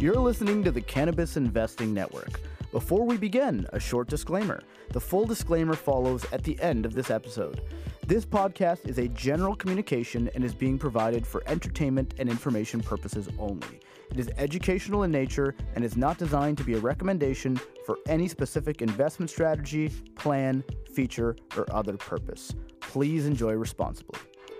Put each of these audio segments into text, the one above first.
You're listening to the Cannabis Investing Network. Before we begin, a short disclaimer. The full disclaimer follows at the end of this episode. This podcast is a general communication and is being provided for entertainment and information purposes only. It is educational in nature and is not designed to be a recommendation for any specific investment strategy, plan, feature, or other purpose. Please enjoy responsibly.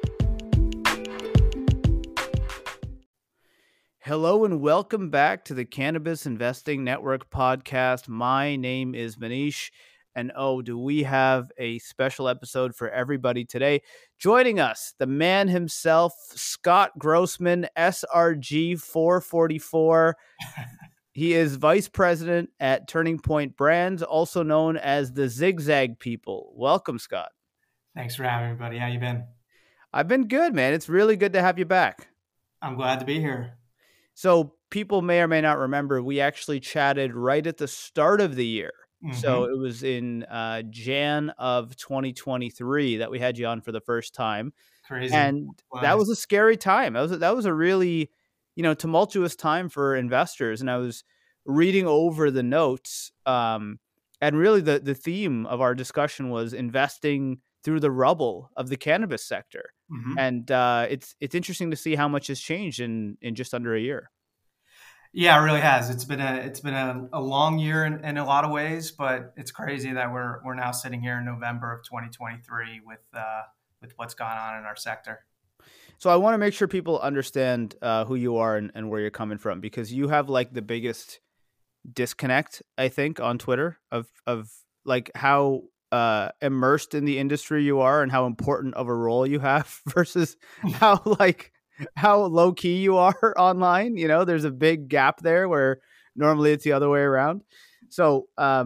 Hello and welcome back to the Cannabis Investing Network podcast. My name is Manish, and do we have a special episode for everybody today. Joining us, the man himself, Scott Grossman, SRG 444. He is vice president at Turning Point Brands, also known as the Zigzag People. Welcome, Scott. Thanks for having me, buddy. How you been? I've been good, man. It's really good to have you back. I'm glad to be here. So people may or may not remember, we actually chatted right at the start of the year. Mm-hmm. So it was in Jan of 2023 that we had you on for the first time. Crazy. And that was a scary time. That was a really, tumultuous time for investors. And I was reading over the notes. And really the theme of our discussion was investing through the rubble of the cannabis sector. Mm-hmm. And it's interesting to see how much has changed in just under a year. Yeah, it really has. It's been a long year in a lot of ways, but it's crazy that we're now sitting here in November of 2023 with what's gone on in our sector. So I want to make sure people understand who you are and where you're coming from, because you have like the biggest disconnect, I think, on Twitter of like how immersed in the industry you are and how important of a role you have versus how low key you are online. There's a big gap there where normally it's the other way around. So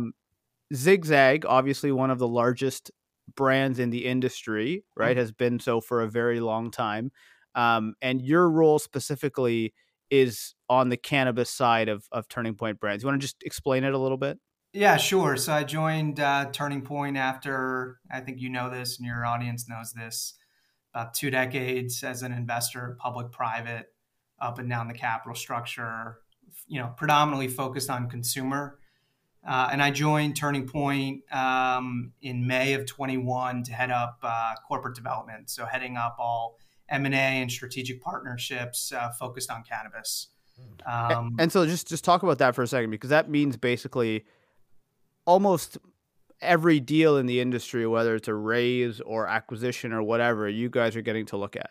Zigzag, obviously one of the largest brands in the industry, right, has been so for a very long time. And your role specifically is on the cannabis side of Turning Point Brands. You want to just explain it a little bit? Yeah, sure. So I joined Turning Point after, I think you know this and your audience knows this, about 2 decades as an investor, public-private, up and down the capital structure, predominantly focused on consumer. And I joined Turning Point in May of 21 to head up corporate development. So heading up all M&A and strategic partnerships focused on cannabis. And so just talk about that for a second, because that means basically almost every deal in the industry, whether it's a raise or acquisition or whatever, you guys are getting to look at.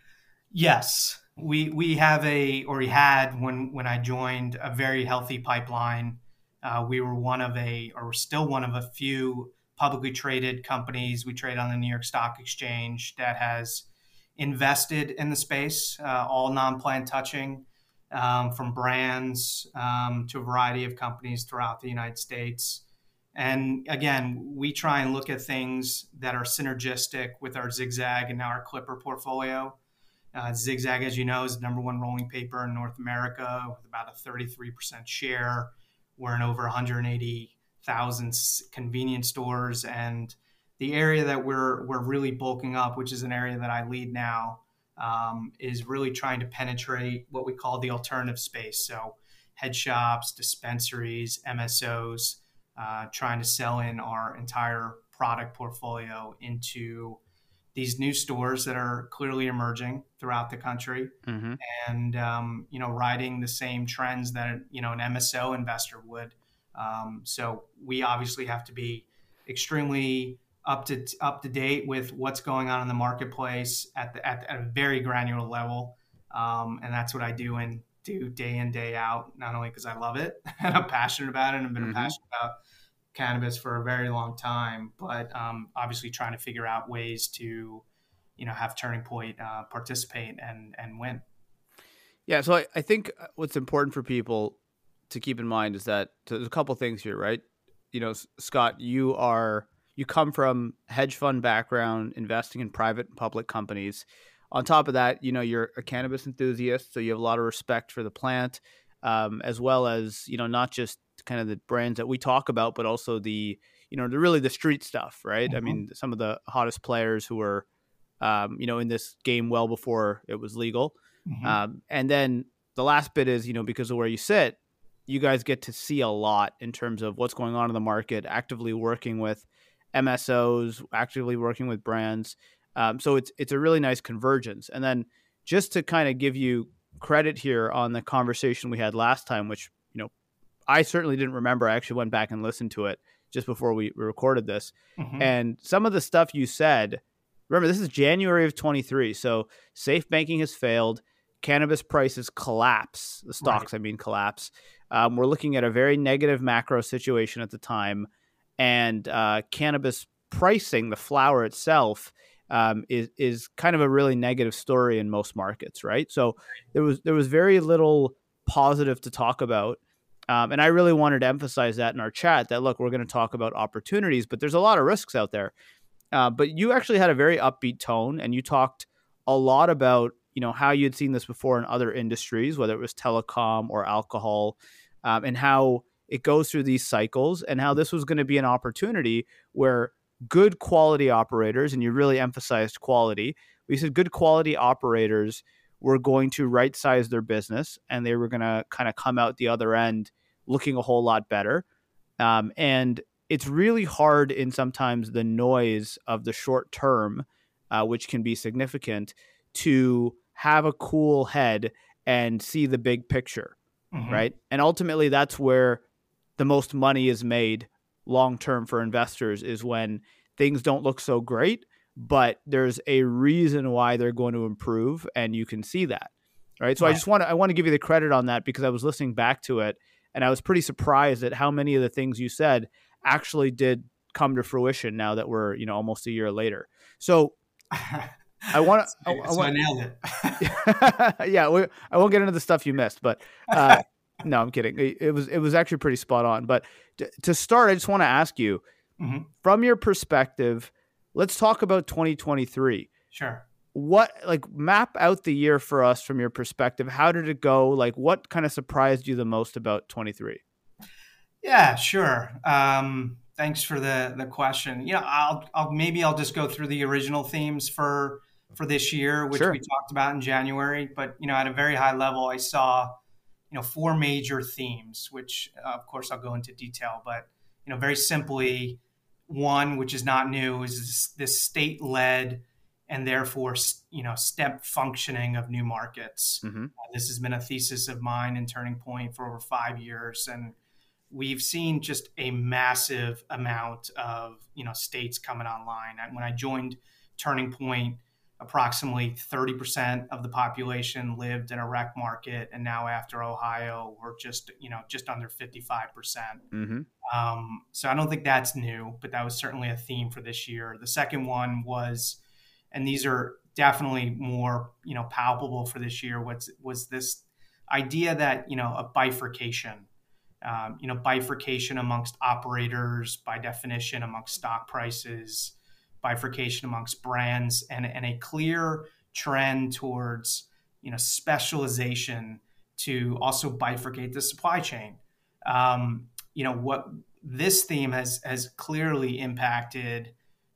Yes, we had when I joined a very healthy pipeline. We were we're still one of a few publicly traded companies. We trade on the New York Stock Exchange that has invested in the space, all non-plant touching, from brands to a variety of companies throughout the United States. And again, we try and look at things that are synergistic with our Zigzag and now our Clipper portfolio. Zigzag, as you know, is the number one rolling paper in North America with about a 33% share. We're in over 180,000 convenience stores. And the area that we're really bulking up, which is an area that I lead now, is really trying to penetrate what we call the alternative space. So head shops, dispensaries, MSOs, trying to sell in our entire product portfolio into these new stores that are clearly emerging throughout the country. Mm-hmm. And, riding the same trends that, an MSO investor would. So we obviously have to be extremely up to date with what's going on in the marketplace at a very granular level. And that's what I do day in, day out, not only because I love it and I'm passionate about it and I've been passionate about cannabis for a very long time, but obviously trying to figure out ways to, have Turning Point participate and win. Yeah. So I think what's important for people to keep in mind is that there's a couple things here, right? Scott, you come from hedge fund background, investing in private and public companies. On top of that, you're a cannabis enthusiast, so you have a lot of respect for the plant, as well as, not just kind of the brands that we talk about, but also the street stuff, right? Mm-hmm. I mean, some of the hottest players who were, in this game well before it was legal. Mm-hmm. And then the last bit is, because of where you sit, you guys get to see a lot in terms of what's going on in the market, actively working with MSOs, actively working with brands. So it's a really nice convergence. And then just to kind of give you credit here on the conversation we had last time, which, I certainly didn't remember. I actually went back and listened to it just before we recorded this. Mm-hmm. And some of the stuff you said, remember, this is January of 23. So safe banking has failed. Cannabis prices collapse. The stocks, Right. collapse. We're looking at a very negative macro situation at the time. And cannabis pricing, the flower itself, is kind of a really negative story in most markets, right? So there was very little positive to talk about. And I really wanted to emphasize that in our chat that, look, we're going to talk about opportunities, but there's a lot of risks out there. But you actually had a very upbeat tone, and you talked a lot about, how you'd seen this before in other industries, whether it was telecom or alcohol, and how it goes through these cycles, and how this was going to be an opportunity where good quality operators, and you really emphasized quality. We said good quality operators were going to right size their business, and they were going to kind of come out the other end looking a whole lot better. And it's really hard in sometimes the noise of the short term, which can be significant, to have a cool head and see the big picture, Mm-hmm. right? And ultimately, that's where the most money is made long term for investors, is when things don't look so great, but there's a reason why they're going to improve, and you can see that, right? So Right. I want to give you the credit on that, because I was listening back to it, and I was pretty surprised at how many of the things you said actually did come to fruition now that we're, almost a year later. So I want to, So I nailed it. yeah, I won't get into the stuff you missed, but no, I'm kidding. It was actually pretty spot on. But to start, I just want to ask you, Mm-hmm. from your perspective, let's talk about 2023. Sure. What, map out the year for us from your perspective? How did it go? What kind of surprised you the most about 23? Yeah, sure. Thanks for the question. I'll just go through the original themes for this year, which we Sure. talked about in January. But at a very high level, I saw four major themes, which of course I'll go into detail. But very simply, one, which is not new, is this state-led and therefore step functioning of new markets. Mm-hmm. This has been a thesis of mine in Turning Point for over 5 years, and we've seen just a massive amount of states coming online. When I joined Turning Point, approximately 30% of the population lived in a rec market, and now after Ohio, we're just under 55%. Mm-hmm. So I don't think that's new, but that was certainly a theme for this year. The second one was, and these are definitely more palpable for this year, was this idea that a bifurcation. Bifurcation amongst operators, by definition, amongst stock prices, bifurcation amongst brands, and a clear trend towards specialization to also bifurcate the supply chain. What this theme has clearly impacted,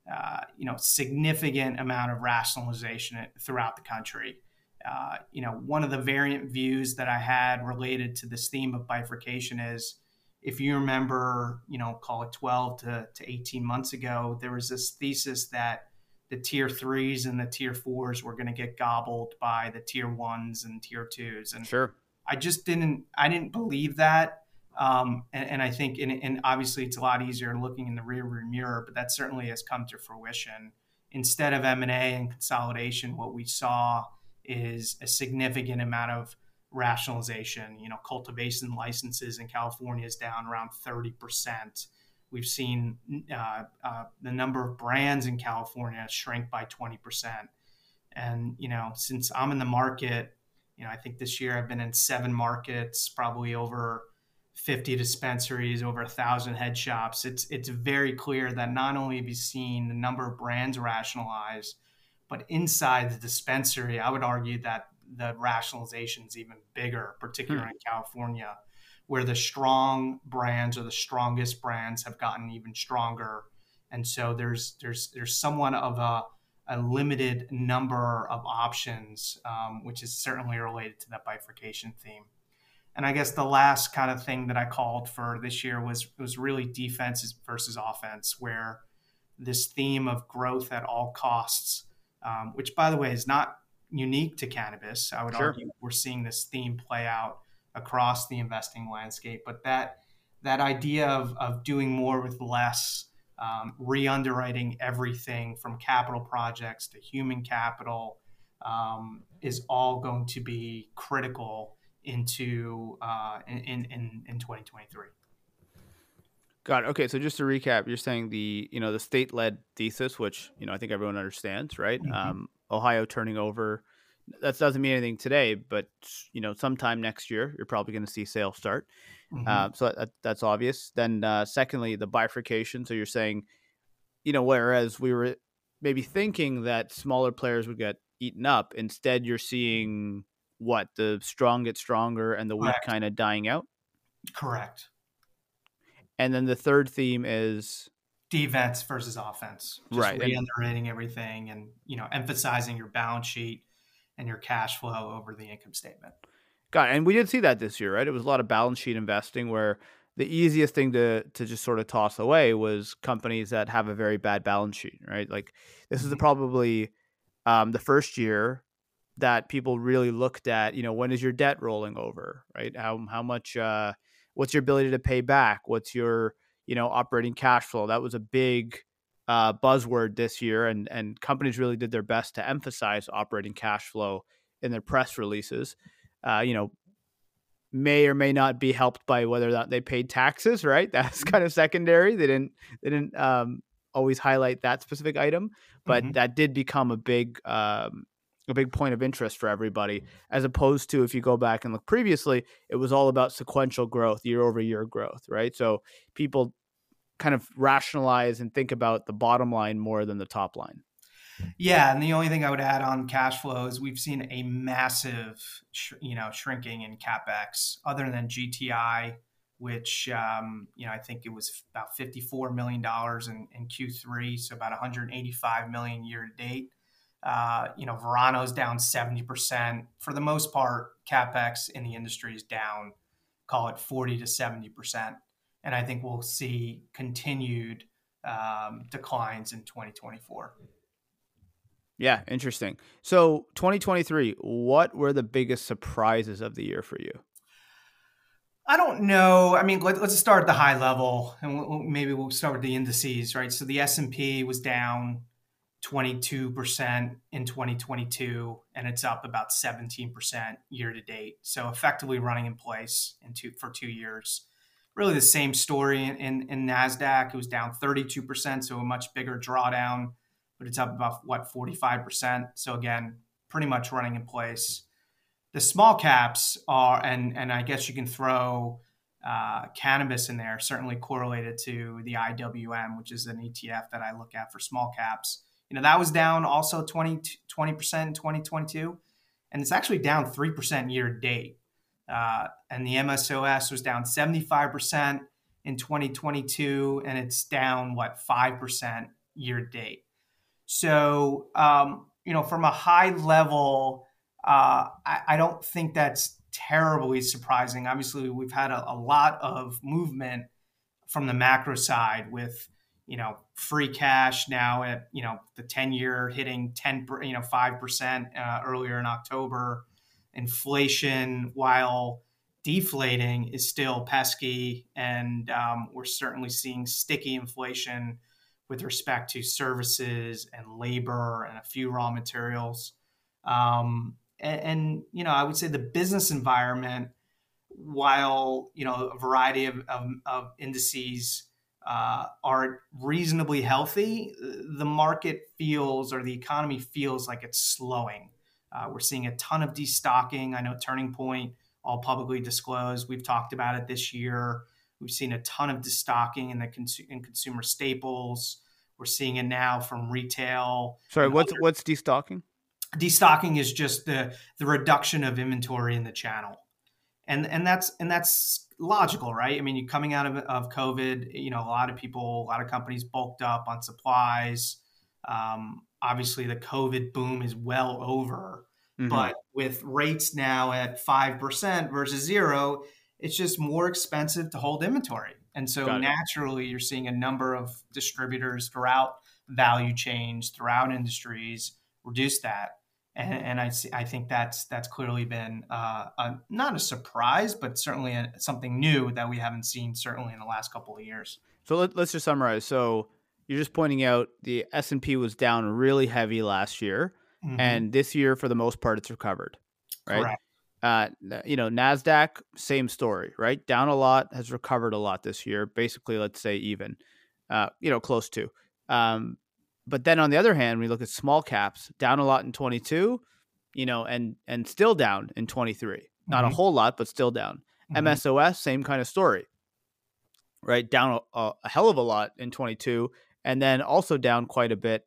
significant amount of rationalization throughout the country. One of the variant views that I had related to this theme of bifurcation is, if you remember, call it 12 to 18 months ago, there was this thesis that the tier threes and the tier fours were going to get gobbled by the tier ones and tier twos. And Sure. I didn't believe that. And I think, and obviously it's a lot easier looking in the rearview mirror, but that certainly has come to fruition. Instead of M&A and consolidation, what we saw is a significant amount of rationalization. Cultivation licenses in California is down around 30%. We've seen the number of brands in California shrink by 20%. And, since I'm in the market, I think this year I've been in 7 markets, probably over 50 dispensaries, over 1,000 head shops. It's very clear that not only have you seen the number of brands rationalize, but inside the dispensary, I would argue that the rationalization is even bigger, particularly in California, where the strong brands or the strongest brands have gotten even stronger. And so there's somewhat of a limited number of options, which is certainly related to that bifurcation theme. And I guess the last kind of thing that I called for this year was really defense versus offense, where this theme of growth at all costs, which by the way is not unique to cannabis. I would Sure. argue we're seeing this theme play out across the investing landscape. But that idea of doing more with less, re-underwriting everything from capital projects to human capital, is all going to be critical into in 2023. Got it. Okay, so just to recap, you're saying the state-led thesis, which I think everyone understands, right? Mm-hmm. Ohio turning over, that doesn't mean anything today, but sometime next year, you're probably going to see sales start. Mm-hmm. So that's obvious. Then, secondly, the bifurcation. So you're saying, whereas we were maybe thinking that smaller players would get eaten up, instead you're seeing what the strong get stronger and the weak Correct. kind of dying out. Correct. And then the third theme is Defense versus offense, just right. And re-underwriting everything and emphasizing your balance sheet and your cash flow over the income statement. got it. And we did see that this year, right? It was a lot of balance sheet investing where the easiest thing to just sort of toss away was companies that have a very bad balance sheet, right? Like this is Mhm. probably the first year that people really looked at, when is your debt rolling over, right? How much, what's your ability to pay back? What's your, operating cash flow? That was a big buzzword this year, and companies really did their best to emphasize operating cash flow in their press releases. You know, may or may not be helped by whether or not they paid taxes, right? That's kind of secondary. They didn't always highlight that specific item, but Mhm. that did become a big point of interest for everybody, as opposed to if you go back and look previously, it was all about sequential growth, year over year growth, right? So people kind of rationalize and think about the bottom line more than the top line. Yeah, and the only thing I would add on cash flow is we've seen a massive, shrinking in capex, other than GTI, which I think it was about $54 million in Q3, so about 185 million year to date. Verano's down 70%. For the most part, capex in the industry is down, call it 40 to 70%, and I think we'll see continued declines in 2024. Yeah, interesting. So 2023, what were the biggest surprises of the year for you? I don't know. I mean, let's start at the high level, and maybe we'll start with the indices, right? So the S&P was down 22% in 2022, and it's up about 17% year to date. So effectively running in place for 2 years. Really the same story in NASDAQ. It was down 32%, so a much bigger drawdown, but it's up about, 45%. So again, pretty much running in place. The small caps are, and I guess you can throw cannabis in there, certainly correlated to the IWM, which is an ETF that I look at for small caps. That was down also 20% in 2022, and it's actually down 3% year to date. And the MSOS was down 75% in 2022, and it's down, 5% year to date. So, from a high level, I don't think that's terribly surprising. Obviously, we've had a lot of movement from the macro side with, free cash now at, the 10-year hitting 5% earlier in October. Inflation, while deflating, is still pesky. And we're certainly seeing sticky inflation with respect to services and labor and a few raw materials. I would say the business environment, while a variety of indices are reasonably healthy, the market feels, or the economy feels, like it's slowing. We're seeing a ton of destocking. I know Turning Point, all publicly disclosed. We've talked about it this year. We've seen a ton of destocking in consumer staples. We're seeing it now from retail. Sorry, what's destocking? Destocking is just the reduction of inventory in the channel, and that's logical, right? I mean, you're coming out of COVID. A lot of companies bulked up on supplies. obviously the COVID boom is well over, Hmm. but with rates now at 5% versus zero, it's just more expensive to hold inventory. And so Got it. naturally, you're seeing a number of distributors throughout value chains, throughout industries reduce that. And I think that's clearly been not a surprise, but certainly something new that we haven't seen certainly in the last couple of years. So let's just summarize. So you're just pointing out the S&P was down really heavy last year, Hmm. and this year, for the most part, it's recovered, right? Correct. Nasdaq, same story, right? Down a lot, has recovered a lot this year. Basically, let's say even, close to. Um, but then on the other hand, we look at small caps, down a lot in 22, and still down in 23. Not a Hmm. whole lot, but still down. Hmm. MSOS, same kind of story, right? Down a hell of a lot in 22, and then also down quite a bit.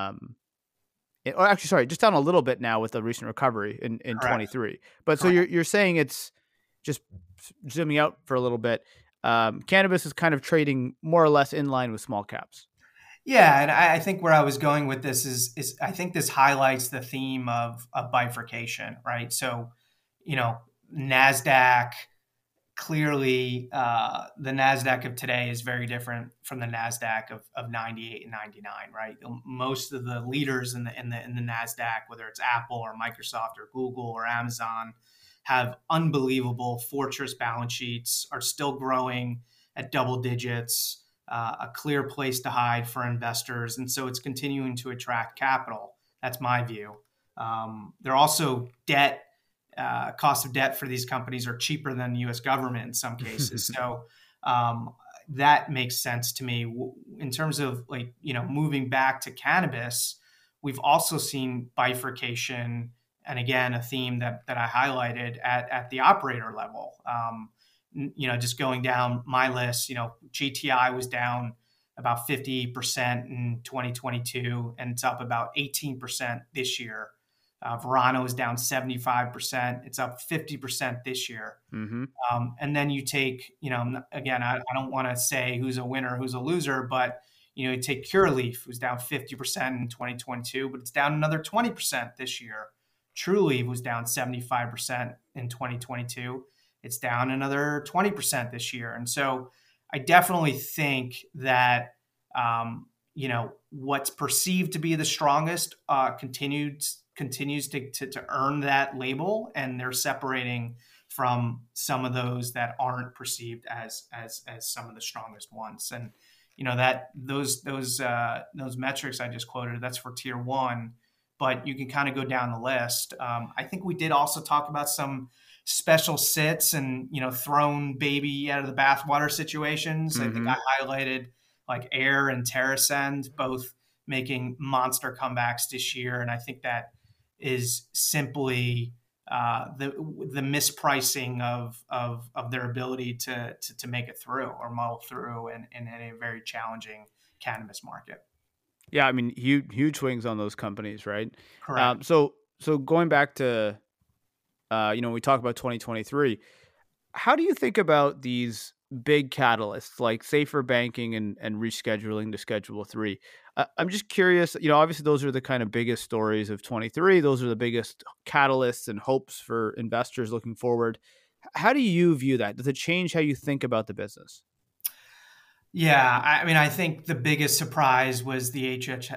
Or actually, sorry, just down a little bit now with the recent recovery in Correct. 23. But so Correct. you're saying it's just zooming out for a little bit. Cannabis is kind of trading more or less in line with small caps. Yeah, and I think where I was going with this is I think this highlights the theme of bifurcation, right? So, you know, Nasdaq clearly the Nasdaq of today is very different from the Nasdaq of 98 and 99, right? Most of the leaders in the Nasdaq, whether it's Apple or Microsoft or Google or Amazon, have unbelievable fortress balance sheets, are still growing at double digits, a clear place to hide for investors, and so it's continuing to attract capital. That's my view. They're also debt cost of debt for these companies are cheaper than the U.S. government in some cases. So um, that makes sense to me. In terms of moving back to cannabis, we've also seen bifurcation, and again a theme that I highlighted at the operator level. Just going down my list, GTI was down about 50% in 2022, and it's up about 18% this year. Verano is down 75%. It's up 50% this year. Mm-hmm. And then you take, again, I don't want to say who's a winner, who's a loser, but, you take Curaleaf, who's down 50% in 2022, but it's down another 20% this year. Trulieve was down 75% in 2022. It's down another 20% this year. And so I definitely think that, what's perceived to be the strongest continues to earn that label, and they're separating from some of those that aren't perceived as some of the strongest ones. And that those metrics I just quoted, that's for tier one, but you can kind of go down the list. I think we did also talk about some special sits and thrown baby out of the bathwater situations. I think Mm-hmm. I highlighted like Air and TerraSend both making monster comebacks this year, and I think that is simply the mispricing of their ability to make it through or muddle through in a very challenging cannabis market. Yeah, I mean, huge swings on those companies, right? Correct. So going back to we talk about 2023. How do you think about these big catalysts like safer banking and rescheduling to Schedule 3? I'm just curious, obviously those are the kind of biggest stories of 23. Those are the biggest catalysts and hopes for investors looking forward. How do you view that? Does it change how you think about the business? Yeah, I mean, I think the biggest surprise was the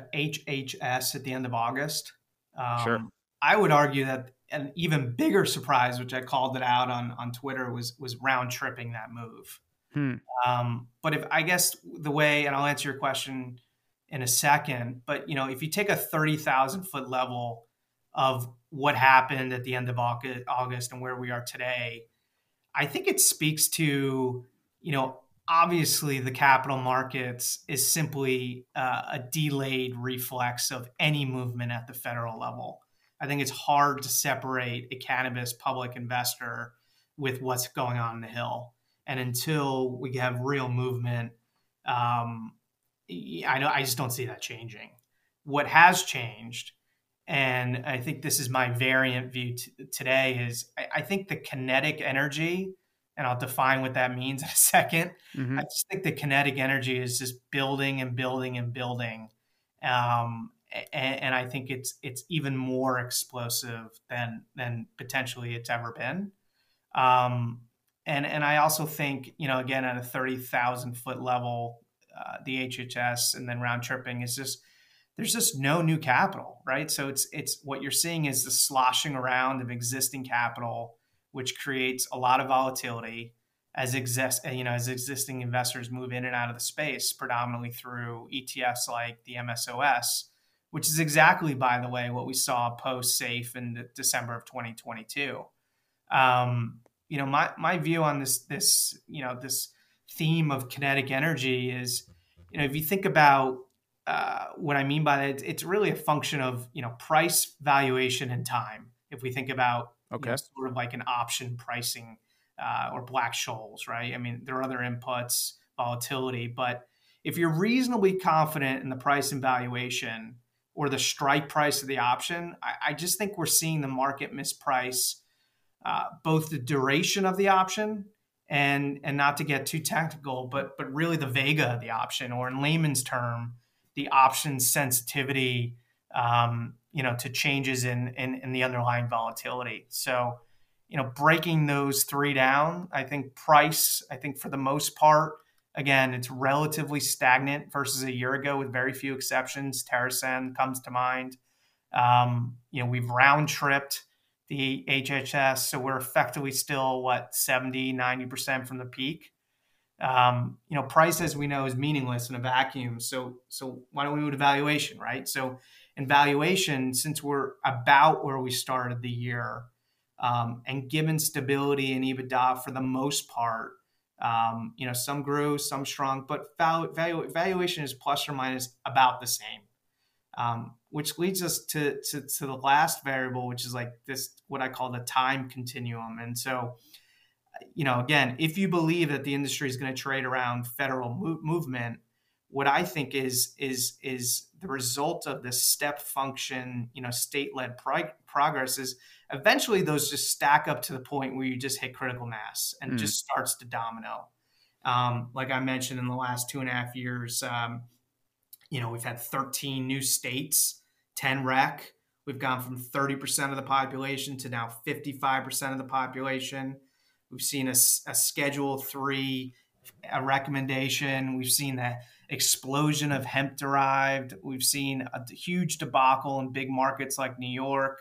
HHS at the end of August. Sure. I would argue that an even bigger surprise, which I called it out on Twitter, was round tripping that move. Hmm. But if I guess the way, and I'll answer your question in a second, but if you take a 30,000 foot level of what happened at the end of August and where we are today, I think it speaks to, obviously the capital markets is simply a delayed reflex of any movement at the federal level. I think it's hard to separate a cannabis public investor with what's going on in the Hill. And until we have real movement, um, I just don't see that changing. What has changed, and I think this is my variant view today, is I think the kinetic energy, and I'll define what that means in a second. I Hmm. just think the kinetic energy is just building and building and building. and I think it's even more explosive than potentially it's ever been. Um, and I also think, again, at a 30,000 foot level, the HHS and then round tripping is just, there's just no new capital, right? So it's what you're seeing is the sloshing around of existing capital, which creates a lot of volatility as existing investors move in and out of the space, predominantly through ETFs like the MSOS, which is exactly, by the way, what we saw post SAFE in December of 2022. My view on this theme of kinetic energy is, if you think about what I mean by that, it's really a function of price, valuation, and time. If we think about Okay. sort of like an option pricing or Black-Scholes, right? I mean, there are other inputs, volatility, but if you're reasonably confident in the price and valuation or the strike price of the option, I just think we're seeing the market misprice both the duration of the option and not to get too technical, but really the vega of the option, or in layman's term, the option sensitivity, to changes in the underlying volatility. So, breaking those three down, I think price, for the most part, again, it's relatively stagnant versus a year ago with very few exceptions. TerraSend comes to mind. We've round tripped the HHS, so we're effectively still 70, 90% from the peak. Price, as we know, is meaningless in a vacuum. So why don't we move to valuation, right? So in valuation, since we're about where we started the year, and given stability in EBITDA for the most part, some grew, some shrunk, but valuation is plus or minus about the same. Which leads us to the last variable, which is like this, what I call the time continuum. And so, again, if you believe that the industry is going to trade around federal movement, what I think is the result of this step function, state-led progress is eventually those just stack up to the point where you just hit critical mass and just starts to domino. Like I mentioned, in the last 2.5 years, we've had 13 new states, 10 rec. We've gone from 30% of the population to now 55% of the population. We've seen a Schedule 3 a recommendation. We've seen the explosion of hemp derived. We've seen a huge debacle in big markets like New York.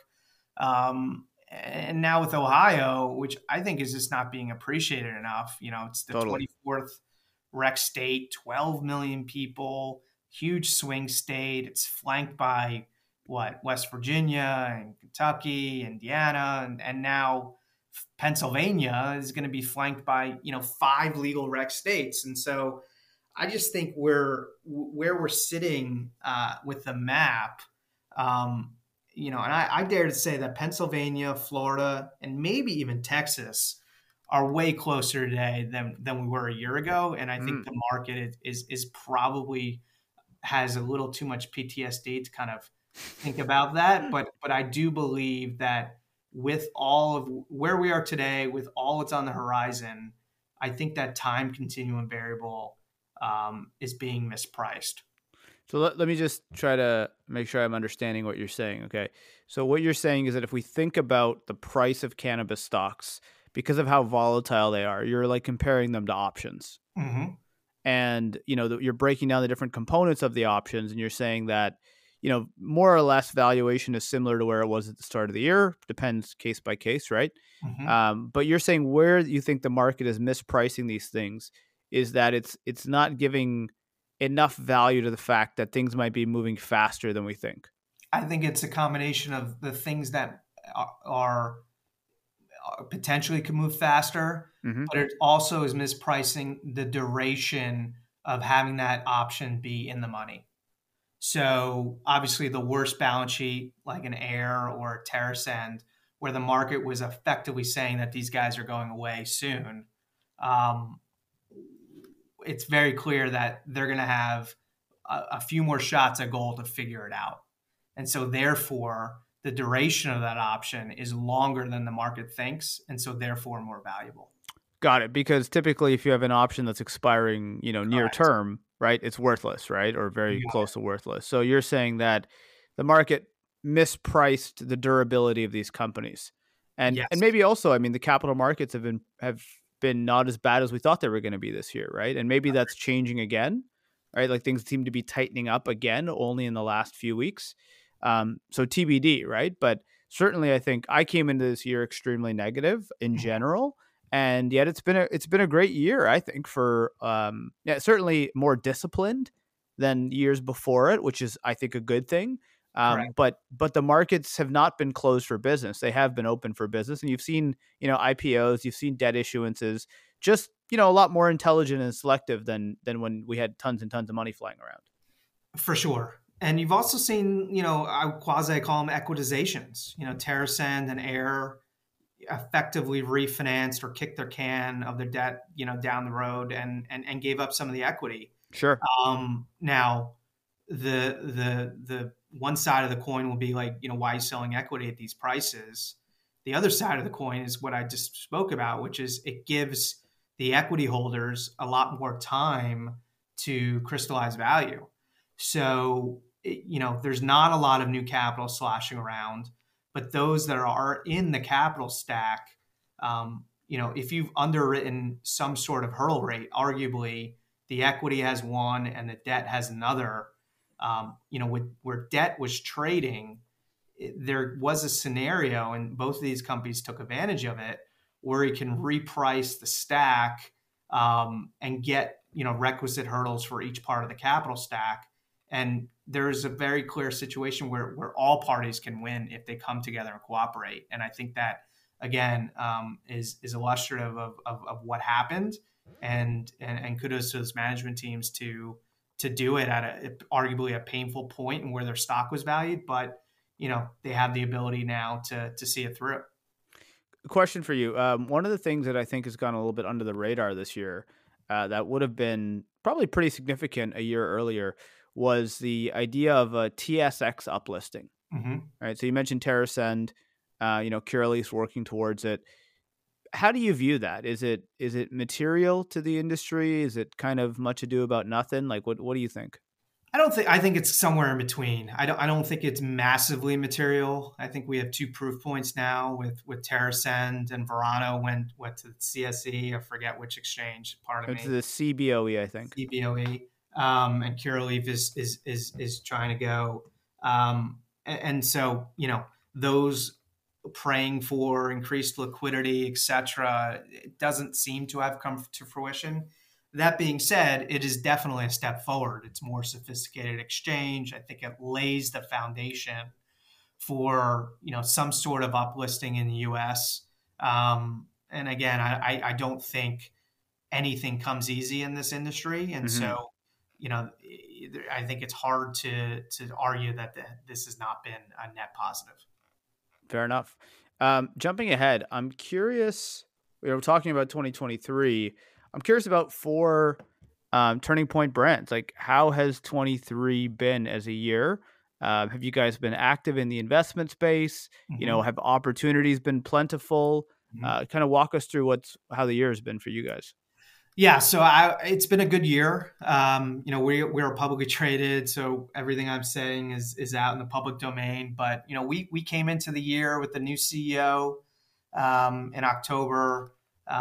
And now with Ohio, which I think is just not being appreciated enough. It's the Totally. 24th rec state, 12 million people, huge swing state. It's flanked by West Virginia and Kentucky, Indiana, and now Pennsylvania is going to be flanked by 5 legal rec states. And so I just think where we're sitting with the map, and I dare to say that Pennsylvania, Florida, and maybe even Texas are way closer today than we were a year ago. And I think the market is probably has a little too much PTSD to kind of think about that. But I do believe that with all of where we are today, with all that's on the horizon, I think that time continuum variable is being mispriced. So let me just try to make sure I'm understanding what you're saying. Okay. So what you're saying is that if we think about the price of cannabis stocks, because of how volatile they are, you're like comparing them to options. Mm-hmm. And, you're breaking down the different components of the options, and you're saying that, more or less valuation is similar to where it was at the start of the year. Depends case by case, right? Mm-hmm. But you're saying where you think the market is mispricing these things is that it's not giving enough value to the fact that things might be moving faster than we think. I think it's a combination of the things that are potentially can move faster, but it also is mispricing the duration of having that option be in the money. So obviously the worst balance sheet, like an Air or a TerraSend, where the market was effectively saying that these guys are going away soon, it's very clear that they're going to have a few more shots at goal to figure it out. And so therefore, the duration of that option is longer than the market thinks, and so therefore more valuable. Got it. Because typically if you have an option that's expiring, near term, right, it's worthless, right? Or very close to worthless. So you're saying that the market mispriced the durability of these companies. And Yes, maybe also, I mean, the capital markets have been not as bad as we thought they were going to be this year, right? And maybe that's changing again, right? Like things seem to be tightening up again only in the last few weeks. So TBD, right? But certainly, I think I came into this year extremely negative in general, and yet it's been a great year. I think for yeah, certainly more disciplined than years before it, which is I think a good thing. correct. But the markets have not been closed for business; they have been open for business, and you've seen IPOs, you've seen debt issuances, just a lot more intelligent and selective than when we had tons and tons of money flying around. For sure. And you've also seen, I quasi call them equitizations. TerraSend and Air effectively refinanced or kicked their can of their debt, down the road and gave up some of the equity. Sure. Now, the one side of the coin will be like, why are you selling equity at these prices? The other side of the coin is what I just spoke about, which is it gives the equity holders a lot more time to crystallize value. So, there's not a lot of new capital sloshing around, but those that are in the capital stack, if you've underwritten some sort of hurdle rate, arguably the equity has one and the debt has another. Where debt was trading, there was a scenario, and both of these companies took advantage of it, where you can reprice the stack and get requisite hurdles for each part of the capital stack. And there's a very clear situation where all parties can win if they come together and cooperate. And I think that again is illustrative of what happened, and kudos to those management teams to do it at arguably a painful point and where their stock was valued, but they have the ability now to see it through. Question for you. One of the things that I think has gone a little bit under the radar this year, that would have been probably pretty significant a year earlier, was the idea of a TSX uplisting. Mm-hmm. Right. So you mentioned TerraSend, Curaleaf's working towards it. How do you view that? Is it material to the industry? Is it kind of much ado about nothing? Like, what do you think? I think it's somewhere in between. I don't think it's massively material. I think we have two proof points now with TerraSend, and Verano went to the CSE. I forget which exchange. Pardon It's me. the CBOE, I think. CBOE. And Curaleaf is trying to go. And so, those praying for increased liquidity, etc., it doesn't seem to have come to fruition. That being said, it is definitely a step forward. It's more sophisticated exchange. I think it lays the foundation for some sort of uplisting in the U.S. And again, I don't think anything comes easy in this industry, and so I think it's hard to argue that this has not been a net positive. Fair enough. Jumping ahead, I'm curious. We were talking about 2023. I'm curious about four Turning Point brands. Like, how has 23 been as a year? Have you guys been active in the investment space? Mm-hmm. Have opportunities been plentiful? Mm-hmm. Kind of walk us through how the year has been for you guys. Yeah, so it's been a good year. We're publicly traded, so everything I'm saying is out in the public domain. But we came into the year with the new CEO in October.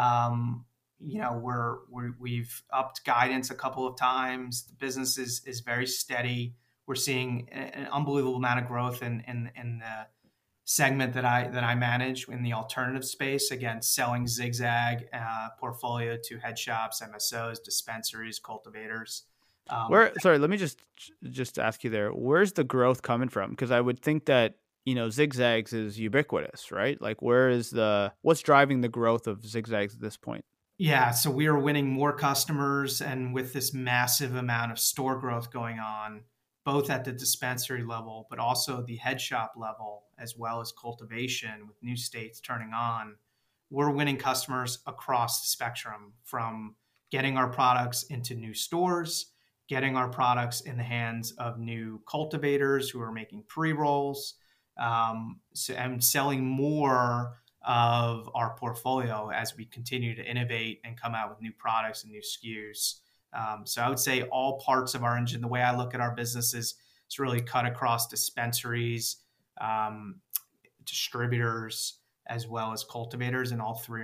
We've upped guidance a couple of times. The business is very steady. We're seeing an unbelievable amount of growth in the segment that I manage in the alternative space. Again, selling Zigzag portfolio to head shops, MSOs, dispensaries, cultivators. Sorry, let me just ask you there. Where's the growth coming from? Because I would think that Zigzags is ubiquitous, right? Like, what's driving the growth of Zigzags at this point? Yeah, so we are winning more customers, and with this massive amount of store growth going on, both at the dispensary level, but also the head shop level, as well as cultivation with new states turning on, we're winning customers across the spectrum, from getting our products into new stores, getting our products in the hands of new cultivators who are making pre-rolls, and selling more of our portfolio as we continue to innovate and come out with new products and new SKUs. So I would say all parts of our engine, the way I look at our business is It's really cut across dispensaries, distributors, as well as cultivators, and all three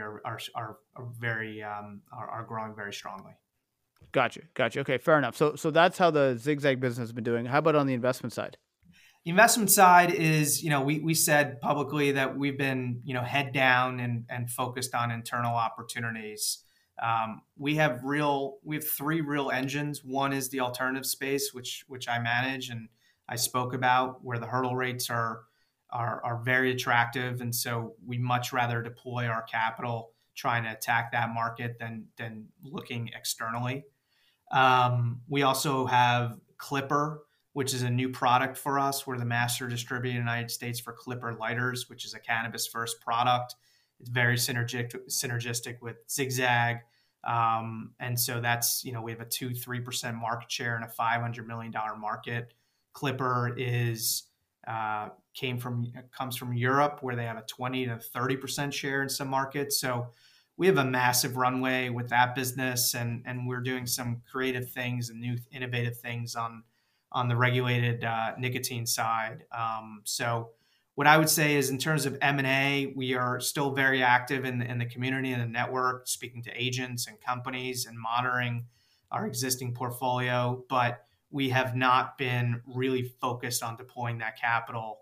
are growing very strongly. Gotcha. Okay, fair enough. So that's how the Zigzag business has been doing. How about on the investment side? The investment side is, we said publicly that we've been, head down and focused on internal opportunities. We have three real engines. One is the alternative space, which I manage and I spoke about, where the hurdle rates are very attractive, and so we much rather deploy our capital trying to attack that market than looking externally. We also have Clipper, which is a new product for us. We're the master distributor in the United States for Clipper lighters, which is a cannabis first product. It's very synergistic with Zigzag. And so that's, we have a 2-3% market share in a $500 million market. Clipper comes from Europe, where they have a 20 to 30% share in some markets. So we have a massive runway with that business, and we're doing some creative things and new innovative things on the regulated nicotine side. So what I would say is, in terms of M&A, we are still very active in the community and the network, speaking to agents and companies and monitoring our existing portfolio, but we have not been really focused on deploying that capital.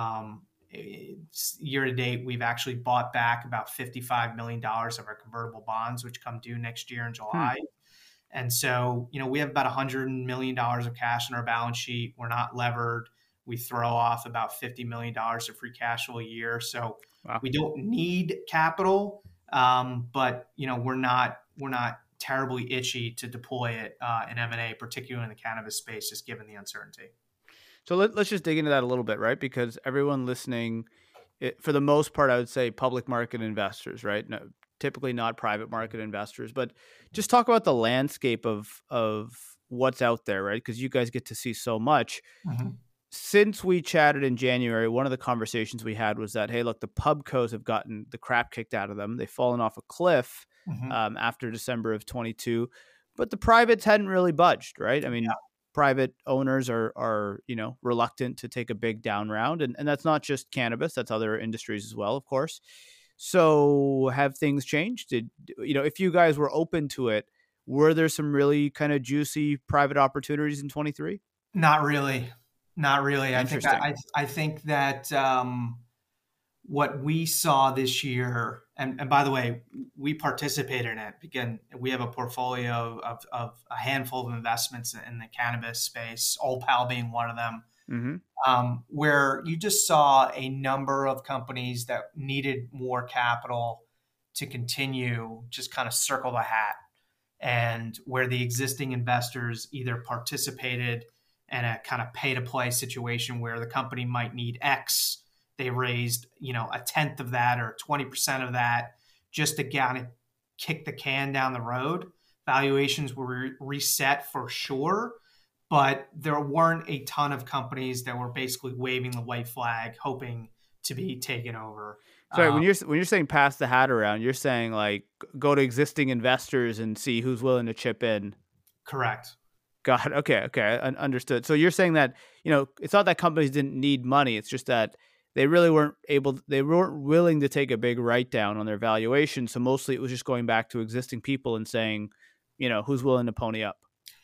Year to date, we've actually bought back about $55 million of our convertible bonds, which come due next year in July. And so, we have about $100 million of cash on our balance sheet. We're not levered. We throw off about $50 million of free cash flow a year. So wow. We don't need capital, but we're not terribly itchy to deploy it in M&A, particularly in the cannabis space, just given the uncertainty. So let's just dig into that a little bit, right? Because everyone listening, for the most part, I would say public market investors, right? No, typically not private market investors, but just talk about the landscape of what's out there, right? Because you guys get to see so much. Mm-hmm. Since we chatted in January, one of the conversations we had was that, hey, look, the pubcos have gotten the crap kicked out of them. They've fallen off a cliff after December of 22, but the privates hadn't really budged, right? I mean, private owners are reluctant to take a big down round, and that's not just cannabis, that's other industries as well, of course. So have things changed? If you guys were open to it, were there some really kind of juicy private opportunities in 23? Not really. I think that what we saw this year, and by the way, we participated in it. Again, we have a portfolio of a handful of investments in the cannabis space, Old-Pal being one of them, where you just saw a number of companies that needed more capital to continue, just kind of circle the hat, and where the existing investors either participated in a kind of pay-to-play situation where the company might need X. They raised, a tenth of that or 20% of that just to kind of kick the can down the road. Valuations were reset for sure, but there weren't a ton of companies that were basically waving the white flag, hoping to be taken over. Sorry, when you're saying pass the hat around, you're saying like go to existing investors and see who's willing to chip in. Correct. Got it. Okay. Understood. So you're saying that, it's not that companies didn't need money. It's just that they really weren't willing to take a big write down on their valuation. So mostly it was just going back to existing people and saying, who's willing to pony up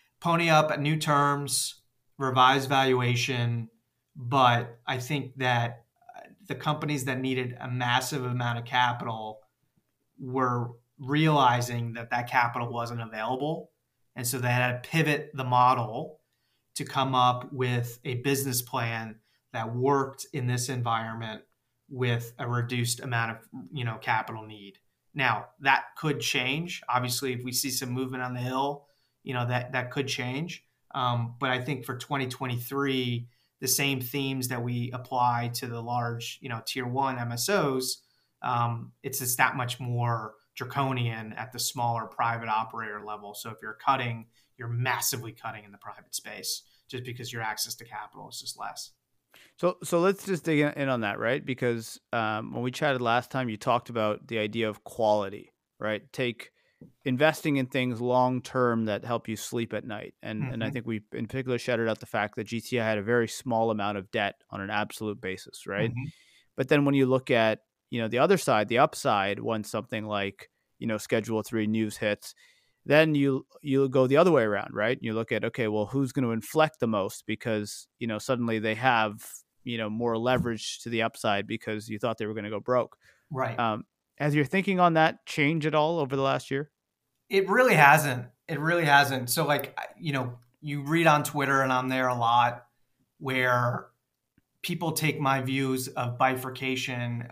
at new terms, revised valuation. But I think that the companies that needed a massive amount of capital were realizing that capital wasn't available. And so they had to pivot the model to come up with a business plan that worked in this environment with a reduced amount of, capital need. Now, that could change. Obviously, if we see some movement on the hill, that could change. But I think for 2023, the same themes that we apply to the large, tier one MSOs, it's just that much more draconian at the smaller private operator level. So if you're cutting, you're massively cutting in the private space just because your access to capital is just less. So let's just dig in on that, right? Because when we chatted last time, you talked about the idea of quality, right? Take investing in things long term that help you sleep at night. And I Hmm. think we in particular shouted out the fact that GTI had a very small amount of debt on an absolute basis, right? Hmm. But then when you look at, the other side, the upside, when something like, Schedule 3 news hits, then you go the other way around, right? You look at, okay, well, who's going to inflect the most because, suddenly they have, more leverage to the upside because you thought they were going to go broke. Right. Um, has your thinking on that changed at all over the last year? It really hasn't. It really hasn't. So, like, you read on Twitter, and I'm there a lot, where people take my views of bifurcation,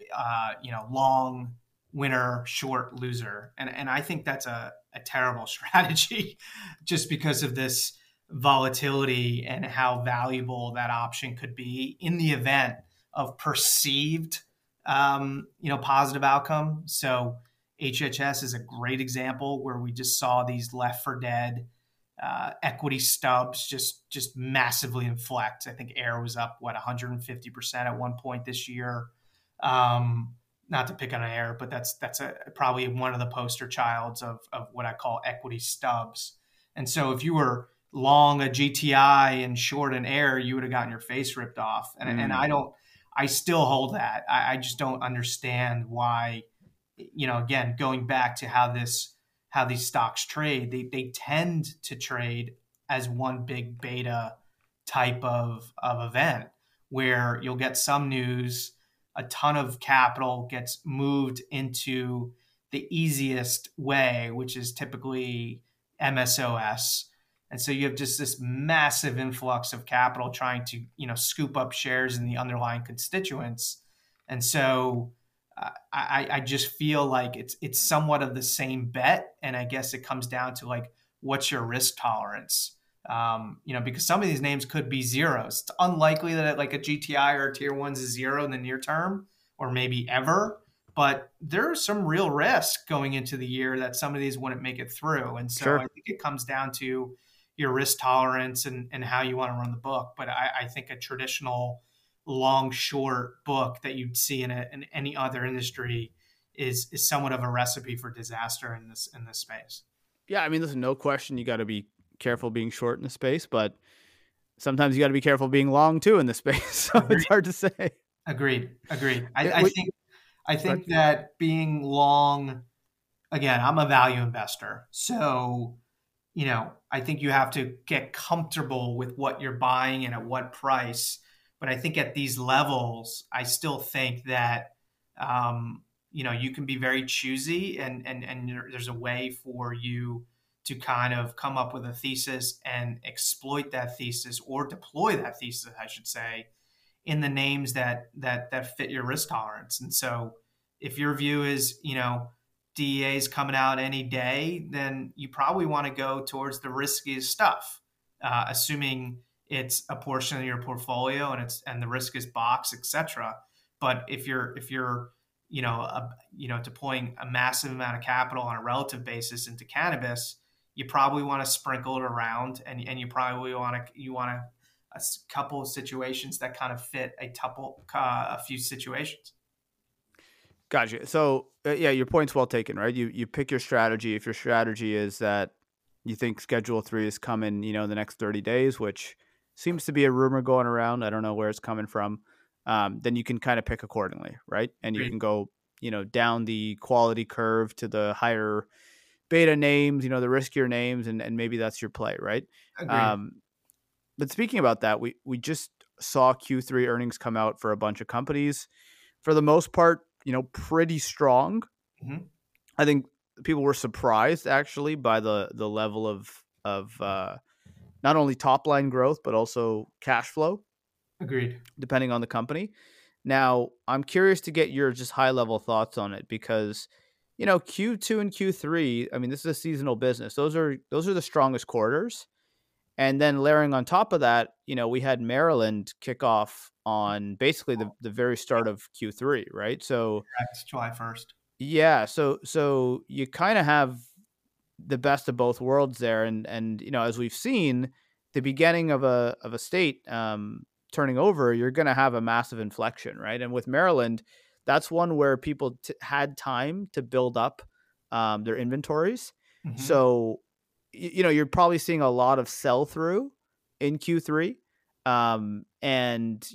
long winner, short loser. And I think that's a terrible strategy just because of this volatility and how valuable that option could be in the event of perceived, positive outcome. So HHS is a great example where we just saw these left for dead equity stubs just massively inflect. I think air was up 150% at one point this year. Not to pick on air, but that's probably one of the poster childs of what I call equity stubs. And so if you were long a GTI and short an air, you would have gotten your face ripped off. And I still hold that. I just don't understand why. Again, going back to how these stocks trade, they tend to trade as one big beta type of event where you'll get some news, a ton of capital gets moved into the easiest way, which is typically MSOS. And so you have just this massive influx of capital trying to, scoop up shares in the underlying constituents. And so I just feel like it's somewhat of the same bet, and I guess it comes down to like what's your risk tolerance, because some of these names could be zeros. It's unlikely that like a GTI or a tier one's a zero in the near term, or maybe ever. But there's some real risk going into the year that some of these wouldn't make it through, and so I Sure. think it comes down to your risk tolerance and how you want to run the book. But I think a traditional long short book that you'd see in any other industry is somewhat of a recipe for disaster in this space. Yeah, I mean, listen, no question, you got to be careful being short in the space, but sometimes you got to be careful being long too in the space. So it's Agreed. hard to say. Agreed. It- I we- think I but think that being long, again, I'm a value investor, so I think you have to get comfortable with what you're buying and at what price. But I think at these levels, I still think that you can be very choosy, and there's a way for you to kind of come up with a thesis and exploit that thesis, or deploy that thesis, I should say, in the names that fit your risk tolerance. And so, if your view is DEA is coming out any day, then you probably want to go towards the riskiest stuff, assuming it's a portion of your portfolio and the risk is box, etc. But if you're deploying a massive amount of capital on a relative basis into cannabis, you probably want to sprinkle it around, and you probably want a couple of situations that kind of fit a few situations. Gotcha. So yeah, your point's well taken, right? You pick your strategy. If your strategy is that you think Schedule 3 is coming, in the next 30 days, which seems to be a rumor going around. I don't know where it's coming from. Then you can kind of pick accordingly, right? And you Agreed. can go, down the quality curve to the higher beta names, the riskier names, and maybe that's your play, right? Agreed. Um, but speaking about that, we just saw Q3 earnings come out for a bunch of companies. For the most part, pretty strong. Mhm. I think people were surprised actually by the level of not only top line growth but also cash flow, Agreed. depending on the company. Now, I'm curious to get your just high level thoughts on it because Q2 and Q3. I mean, this is a seasonal business. Those are the strongest quarters. And then layering on top of that, we had Maryland kick off on basically the very start of Q3, right? So Correct. July 1st. yeah, so you kind of have the best of both worlds there, and as we've seen, the beginning of a state turning over, you're going to have a massive inflection, right? And with Maryland, that's one where people had time to build up their inventories. Hmm. So, you're probably seeing a lot of sell through in Q3. And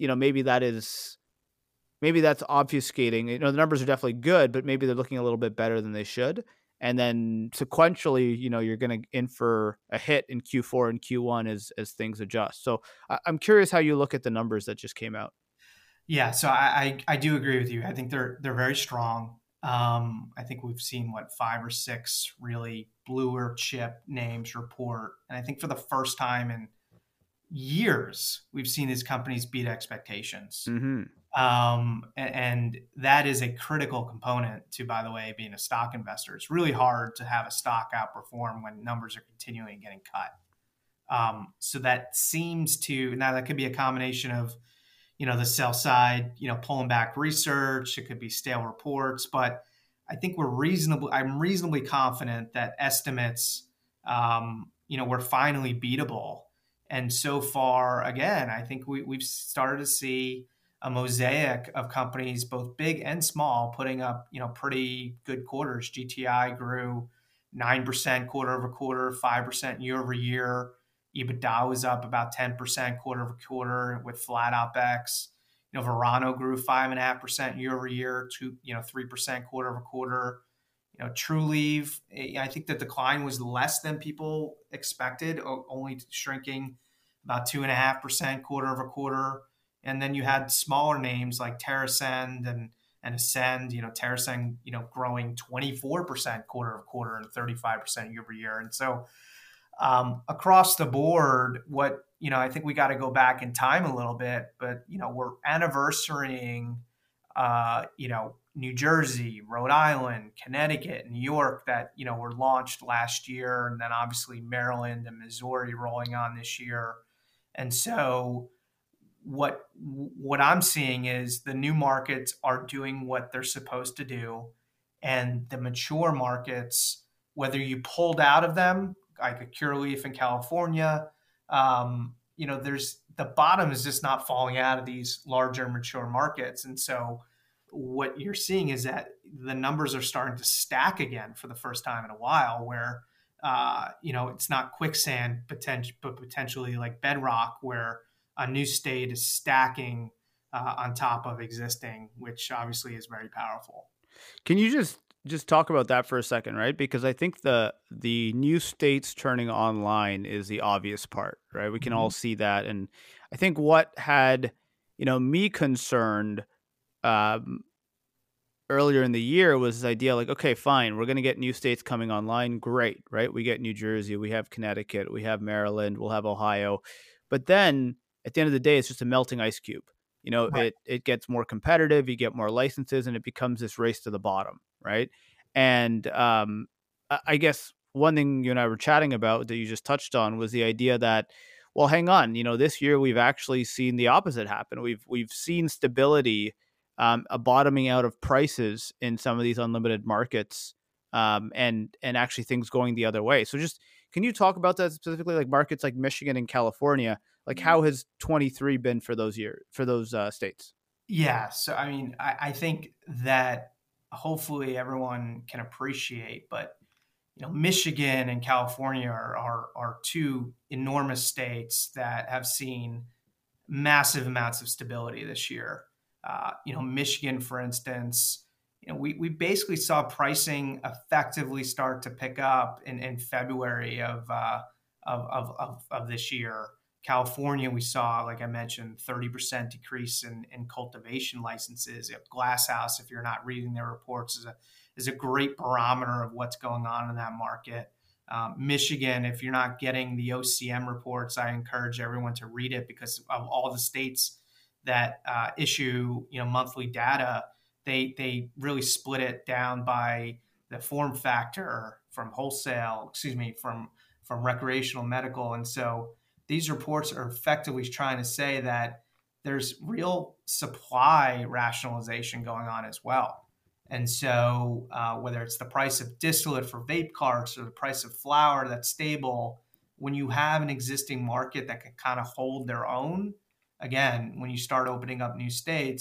maybe that's obfuscating. The numbers are definitely good, but maybe they're looking a little bit better than they should. And then sequentially, you're going to infer a hit in Q4 and Q1 as things adjust. So I'm curious how you look at the numbers that just came out. Yeah, so I do agree with you. I think they're very strong. I think we've seen what 5 or 6 really bluer chip names report, and I think for the first time in years we've seen these companies beat expectations. Hmm. And that is a critical component to, by the way, being a stock investor. It's really hard to have a stock outperform when numbers are continuing getting cut. So that seems to now that could be a combination of the sell side pulling back research. It could be stale reports, but I think I'm reasonably confident that estimates were finally beatable. And so far, again, I think we've started to see a mosaic of companies, both big and small, putting up pretty good quarters. GTI grew 9% quarter over quarter, 5% year over year. EBITDA was up about 10% quarter over quarter with flat OpEx. Verano grew 5.5% year over year, 3% quarter over quarter. Trulieve, I think the decline was less than people expected, only shrinking about 2.5% quarter over quarter. And then you had smaller names like TerraSend and Ascend. TerraSend, growing 24% quarter over quarter and 35% year over year. And so across the board, what I think we got to go back in time a little bit, but we're anniversarying, New Jersey, Rhode Island, Connecticut, New York that were launched last year, and then obviously Maryland and Missouri rolling on this year. And so what I'm seeing is the new markets are doing what they're supposed to do, and the mature markets, whether you pulled out of them, like a Curaleaf in California, there's the bottom is just not falling out of these larger mature markets, and so what you're seeing is that the numbers are starting to stack again for the first time in a while, where it's not quicksand but potentially like bedrock, where a new state is stacking on top of existing, which obviously is very powerful. Can you just talk about that for a second, right? Because I think the new states turning online is the obvious part, right? We can all Mhm. see that, and I think what had me concerned um, earlier in the year was this idea like, okay, fine, we're going to get new states coming online, great, right? We get New Jersey, we have Connecticut, we have Maryland, we'll have Ohio, but then at the end of the day, it's just a melting ice cube. Right. It gets more competitive, you get more licenses, and it becomes this race to the bottom, right? And I guess one thing you and I were chatting about that you just touched on was the idea that, well, hang on, this year we've actually seen the opposite happen. We've seen stability, a bottoming out of prices in some of these unlimited markets, and actually things going the other way. So just can you talk about that specifically, like markets like Michigan and California? Like how has 23 been for those states? Yeah. So, I mean, I think that hopefully everyone can appreciate, but Michigan and California are two enormous states that have seen massive amounts of stability this year. Michigan, for instance, we basically saw pricing effectively start to pick up in February of this year. California, we saw, like I mentioned, 30% decrease in cultivation licenses. Glasshouse, if you're not reading their reports, is a great barometer of what's going on in that market. Michigan, if you're not getting the OCM reports, I encourage everyone to read it, because of all the states that issue monthly data, they really split it down by the form factor from wholesale, excuse me, from recreational medical. And so these reports are effectively trying to say that there's real supply rationalization going on as well. And so, whether it's the price of distillate for vape carts or the price of flower that's stable, when you have an existing market that can kind of hold their own, again, when you start opening up new states,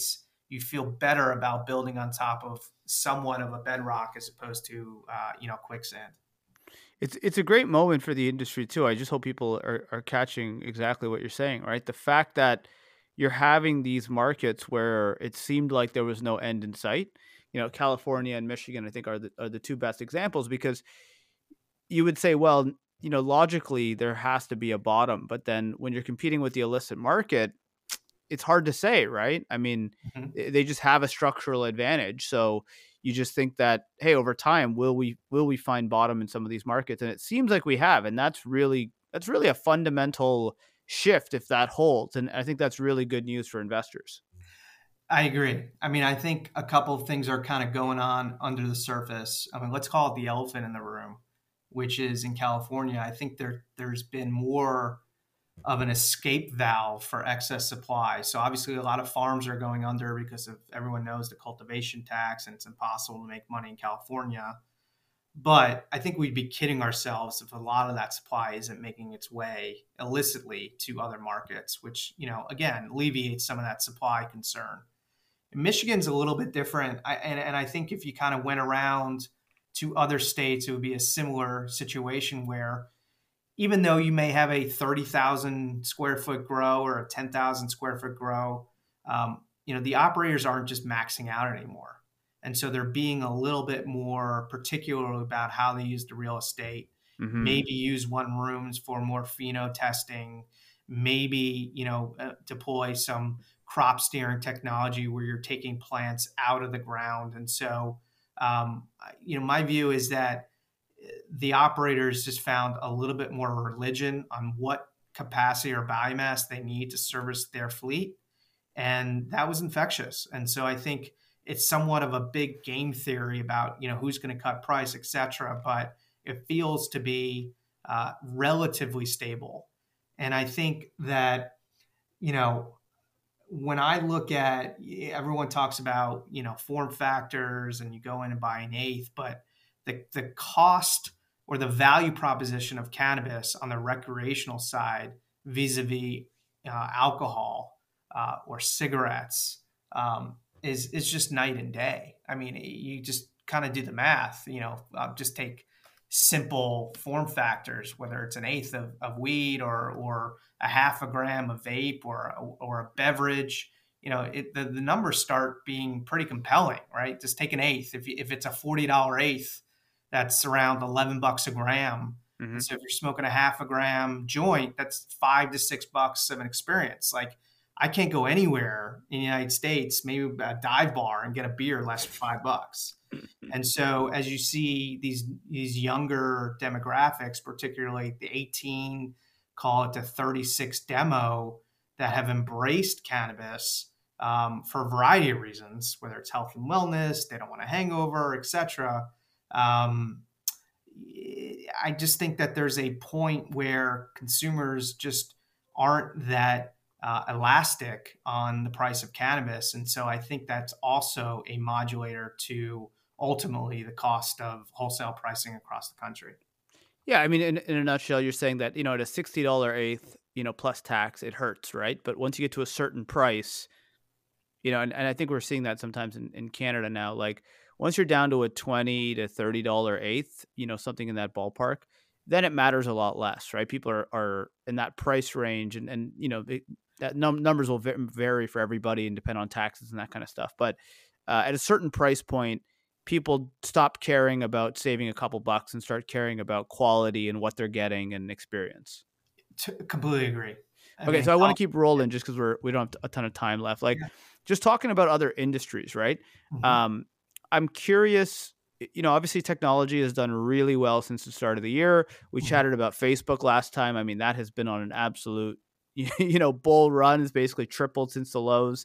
you feel better about building on top of somewhat of a bedrock as opposed to quicksand. It's a great moment for the industry too. I just hope people are catching exactly what you're saying, right? The fact that you're having these markets where it seemed like there was no end in sight. California and Michigan, I think, are the two best examples, because you would say, well, logically there has to be a bottom, but then when you're competing with the illicit market, it's hard to say, right? I mean, Mm-hmm. they just have a structural advantage. So you just think that, hey, over time, will we find bottom in some of these markets? And it seems like we have, and that's really a fundamental shift if that holds. And I think that's really good news for investors. I agree. I mean, I think a couple of things are kind of going on under the surface. I mean, let's call it the elephant in the room, which is in California. I think there's been more of an escape valve for excess supply. So obviously a lot of farms are going under because of, everyone knows, the cultivation tax, and it's impossible to make money in California. But I think we'd be kidding ourselves if a lot of that supply isn't making its way illicitly to other markets, which, again, alleviates some of that supply concern. Michigan's a little bit different. And I think if you kind of went around to other states, it would be a similar situation where even though you may have a 30,000 square foot grow or a 10,000 square foot grow, the operators aren't just maxing out anymore. And so they're being a little bit more particular about how they use the real estate, maybe use one rooms for more pheno testing, maybe, deploy some crop steering technology where you're taking plants out of the ground. And so, my view is that the operators just found a little bit more religion on what capacity or biomass they need to service their fleet. And that was infectious. And so I think it's somewhat of a big game theory about, who's going to cut price, et cetera, but it feels to be relatively stable. And I think that, when I look at, everyone talks about, form factors and you go in and buy an eighth, but the cost or the value proposition of cannabis on the recreational side vis-a-vis alcohol or cigarettes is just night and day. I mean, you just kind of do the math, just take simple form factors, whether it's an eighth of weed or a half a gram of vape or a beverage. The numbers start being pretty compelling, right? Just take an eighth. If it's a $40 eighth, that's around $11 a gram. Mm-hmm. And so if you're smoking a half a gram joint, that's $5 to $6 of an experience. Like, I can't go anywhere in the United States, maybe a dive bar, and get a beer less than $5. And so as you see these younger demographics, particularly the 18, call it the 36 demo, that have embraced cannabis for a variety of reasons, whether it's health and wellness, they don't want a hangover, et cetera. I just think that there's a point where consumers just aren't that elastic on the price of cannabis. And so I think that's also a modulator to ultimately the cost of wholesale pricing across the country. Yeah, I mean, in a nutshell, you're saying that, at a $60 eighth, plus tax, it hurts, right? But once you get to a certain price, and I think we're seeing that sometimes in Canada now, like once you're down to a $20 to $30 eighth, something in that ballpark, then it matters a lot less, right? People are in that price range, and that numbers will vary for everybody and depend on taxes and that kind of stuff. But at a certain price point, people stop caring about saving a couple bucks and start caring about quality and what they're getting and experience. Completely agree. So I want to keep rolling just because we don't have a ton of time left. Like, just talking about other industries, right? Mm-hmm. I'm curious. Obviously technology has done really well since the start of the year. We chatted about Facebook last time. I mean, that has been on an absolute, bull run. It's basically tripled since the lows.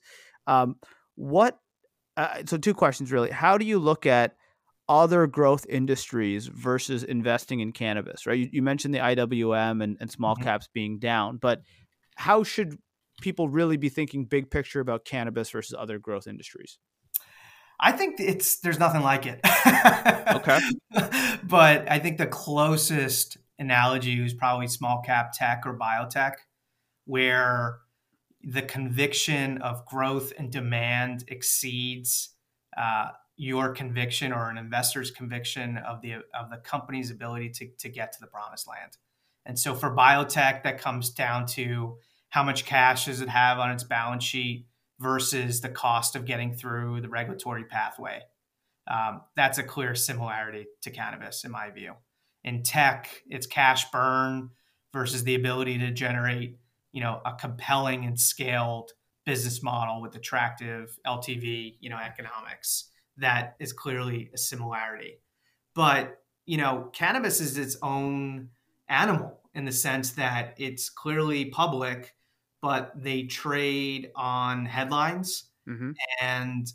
So two questions really. How do you look at other growth industries versus investing in cannabis, right? You mentioned the IWM and small caps being down, but how should people really be thinking big picture about cannabis versus other growth industries? I think there's nothing like it. Okay. But I think the closest analogy is probably small cap tech or biotech, where, the conviction of growth and demand exceeds your conviction or an investor's conviction of the company's ability to get to the promised land. And so for biotech, that comes down to how much cash does it have on its balance sheet versus the cost of getting through the regulatory pathway. That's a clear similarity to cannabis, in my view. In tech, it's cash burn versus the ability to generate, a compelling and scaled business model with attractive LTV, economics. That is clearly a similarity. But, cannabis is its own animal in the sense that it's clearly public, but they trade on headlines, Mm-hmm. and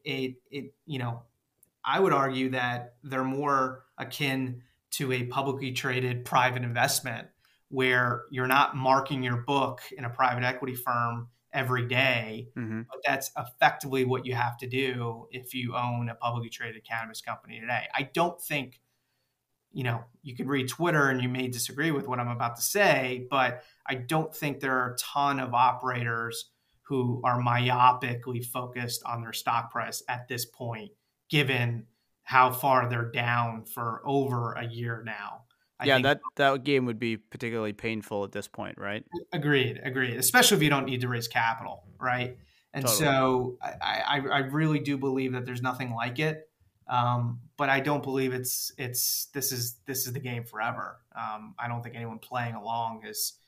I would argue that they're more akin to a publicly traded private investment where you're not marking your book in a private equity firm every day, Mm-hmm. but that's effectively what you have to do if you own a publicly traded cannabis company today. I don't think, you could read Twitter and you may disagree with what I'm about to say, but I don't think there are a ton of operators who are myopically focused on their stock price at this point, given how far they're down for over a year now. I Yeah, think that game would be particularly painful at this point, right? agreed, especially if you don't need to raise capital, right? And Totally. so I really do believe that there's nothing like it. But I don't believe this is the game forever. I don't think anyone playing along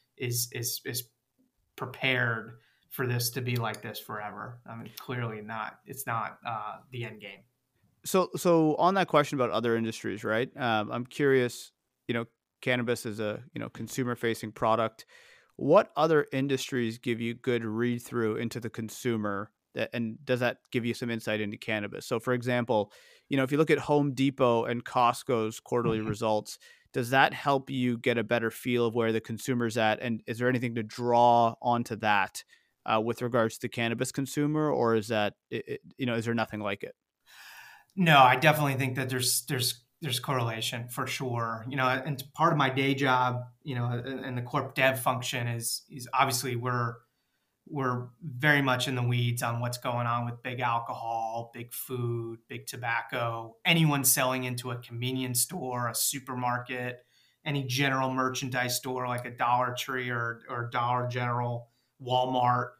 is prepared for this to be like this forever. I mean, clearly not. It's not the end game. So on that question about other industries, right? I'm curious. You know, cannabis is a consumer facing product. What other industries give you good read through into the consumer? And does that give you some insight into cannabis? So, for example, if you look at Home Depot and Costco's quarterly Mhm. results, does that help you get a better feel of where the consumer's at? And is there anything to draw onto that with regards to cannabis consumer, or is that is there nothing like it? No, I definitely think that there's correlation for sure. And part of my day job, and the corp dev function is obviously we're very much in the weeds on what's going on with big alcohol, big food, big tobacco, anyone selling into a convenience store, a supermarket, any general merchandise store like a Dollar Tree or Dollar General, Walmart.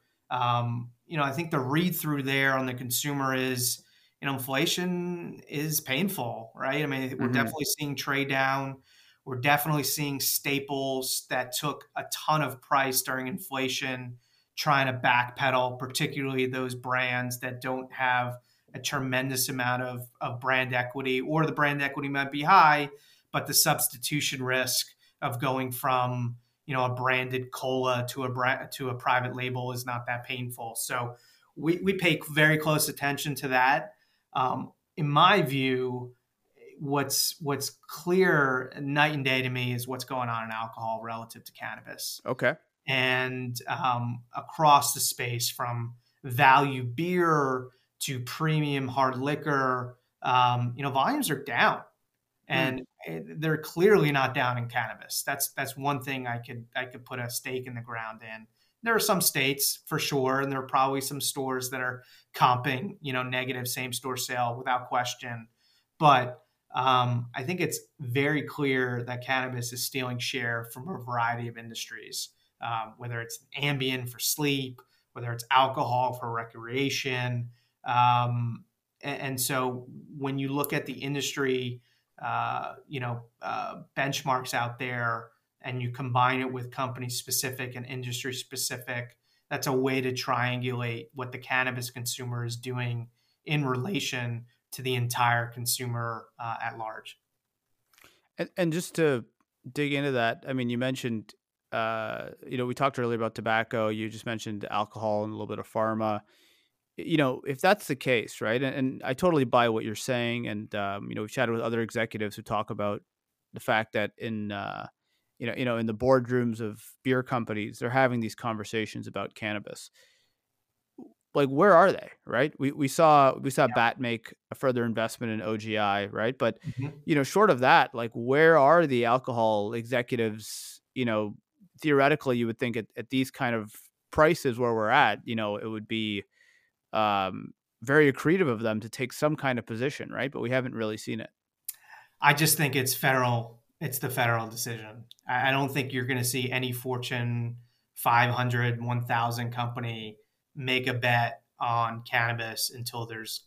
I think the read through there on the consumer is, inflation is painful, right? I mean, we're Hmm. definitely seeing trade down. We're definitely seeing staples that took a ton of price during inflation trying to backpedal, particularly those brands that don't have a tremendous amount of brand equity, or the brand equity might be high, but the substitution risk of going from a branded cola to a private label is not that painful. So we pay very close attention to that. In my view, what's clear night and day to me is what's going on in alcohol relative to cannabis, Okay. and across the space from value beer to premium hard liquor, volumes are down, Hmm. and they're clearly not down in cannabis. That's one thing I could put a stake in the ground in. There are some states for sure, and there are probably some stores that are comping, negative same store sale without question. But I think it's very clear that cannabis is stealing share from a variety of industries, whether it's Ambien for sleep, whether it's alcohol for recreation. And so when you look at the industry, benchmarks out there, and you combine it with company specific and industry specific, that's a way to triangulate what the cannabis consumer is doing in relation to the entire consumer at large. And just to dig into that, I mean, you mentioned, we talked earlier about tobacco. You just mentioned alcohol and a little bit of pharma. If that's the case, right? And I totally buy what you're saying. And we've chatted with other executives who talk about the fact that in the boardrooms of beer companies, they're having these conversations about cannabis. Like, where are they, right? We saw Bat make a further investment in OGI, right? But Mhm. short of that, like, where are the alcohol executives? Theoretically, you would think at these kind of prices where we're at, it would be very accretive of them to take some kind of position, right? But we haven't really seen it. I just think it's federal. It's the federal decision. I don't think you're going to see any Fortune 500, 1,000 company make a bet on cannabis until there's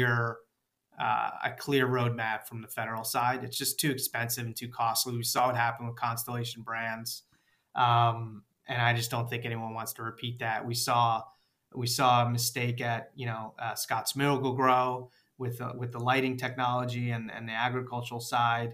a clear roadmap from the federal side. It's just too expensive and too costly. We saw what happened with Constellation Brands, and I just don't think anyone wants to repeat that. We saw a mistake at Scotts Miracle-Gro with the lighting technology and the agricultural side.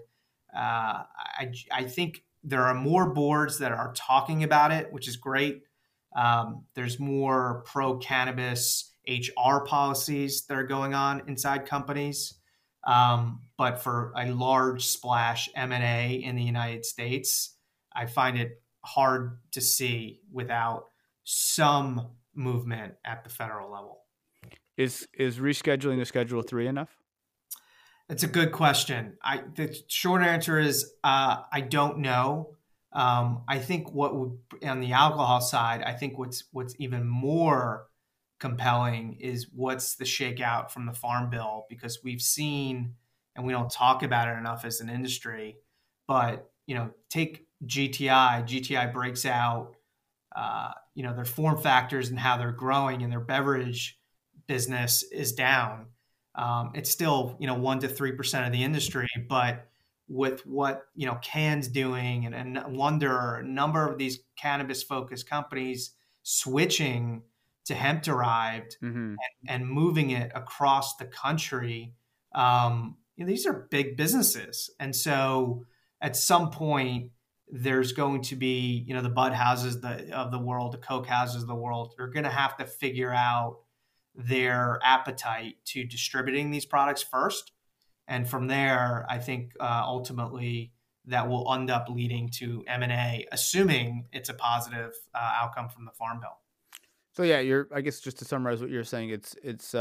I think there are more boards that are talking about it, which is great. There's more pro cannabis HR policies that are going on inside companies. But for a large splash M&A in the United States, I find it hard to see without some movement at the federal level. Is rescheduling the Schedule 3 enough? It's a good question. The short answer is I don't know. I think on the alcohol side, I think what's even more compelling is what's the shakeout from the Farm Bill, because we've seen, and we don't talk about it enough as an industry, but take GTI. GTI breaks out, their form factors and how they're growing, and their beverage business is down. It's still 1 to 3% of the industry, but with what Can's doing, and a number of these cannabis focused companies switching to hemp derived and moving it across the country, these are big businesses, and so at some point there's going to be the Bud houses of the world, the Coke houses of the world, are going to have to figure out their appetite to distributing these products first. And from there, I think ultimately that will end up leading to M&A, assuming it's a positive outcome from the Farm Bill. So yeah, I guess just to summarize what you're saying, it's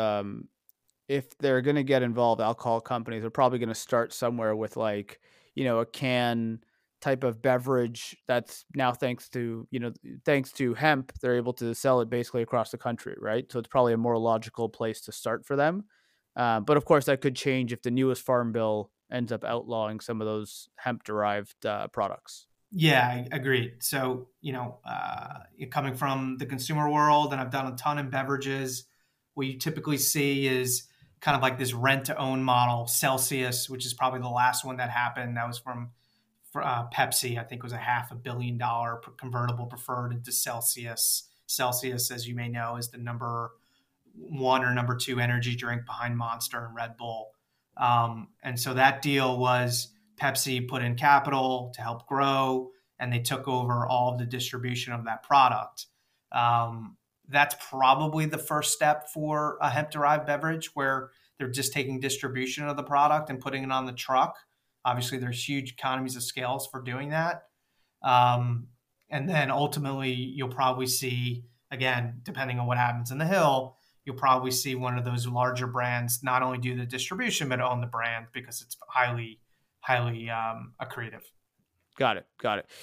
if they're going to get involved, alcohol companies are probably going to start somewhere with a can type of beverage that's now thanks to hemp, they're able to sell it basically across the country, right? So it's probably a more logical place to start for them. But of course, that could change if the newest Farm Bill ends up outlawing some of those hemp-derived products. Yeah, I agree. So, coming from the consumer world, and I've done a ton in beverages, what you typically see is kind of like this rent-to-own model. Celsius, which is probably the last one that happened, that was from Pepsi. I think it was a $500 million convertible preferred into Celsius. Celsius, as you may know, is the number 1 or number 2 energy drink behind Monster and Red Bull. And so that deal was Pepsi put in capital to help grow, and they took over all of the distribution of that product. That's probably the first step for a hemp-derived beverage, where they're just taking distribution of the product and putting it on the truck. Obviously, there's huge economies of scales for doing that. And then ultimately, you'll probably see, again, depending on what happens in the Hill, you'll probably see one of those larger brands not only do the distribution, but own the brand, because it's highly accretive. Got it.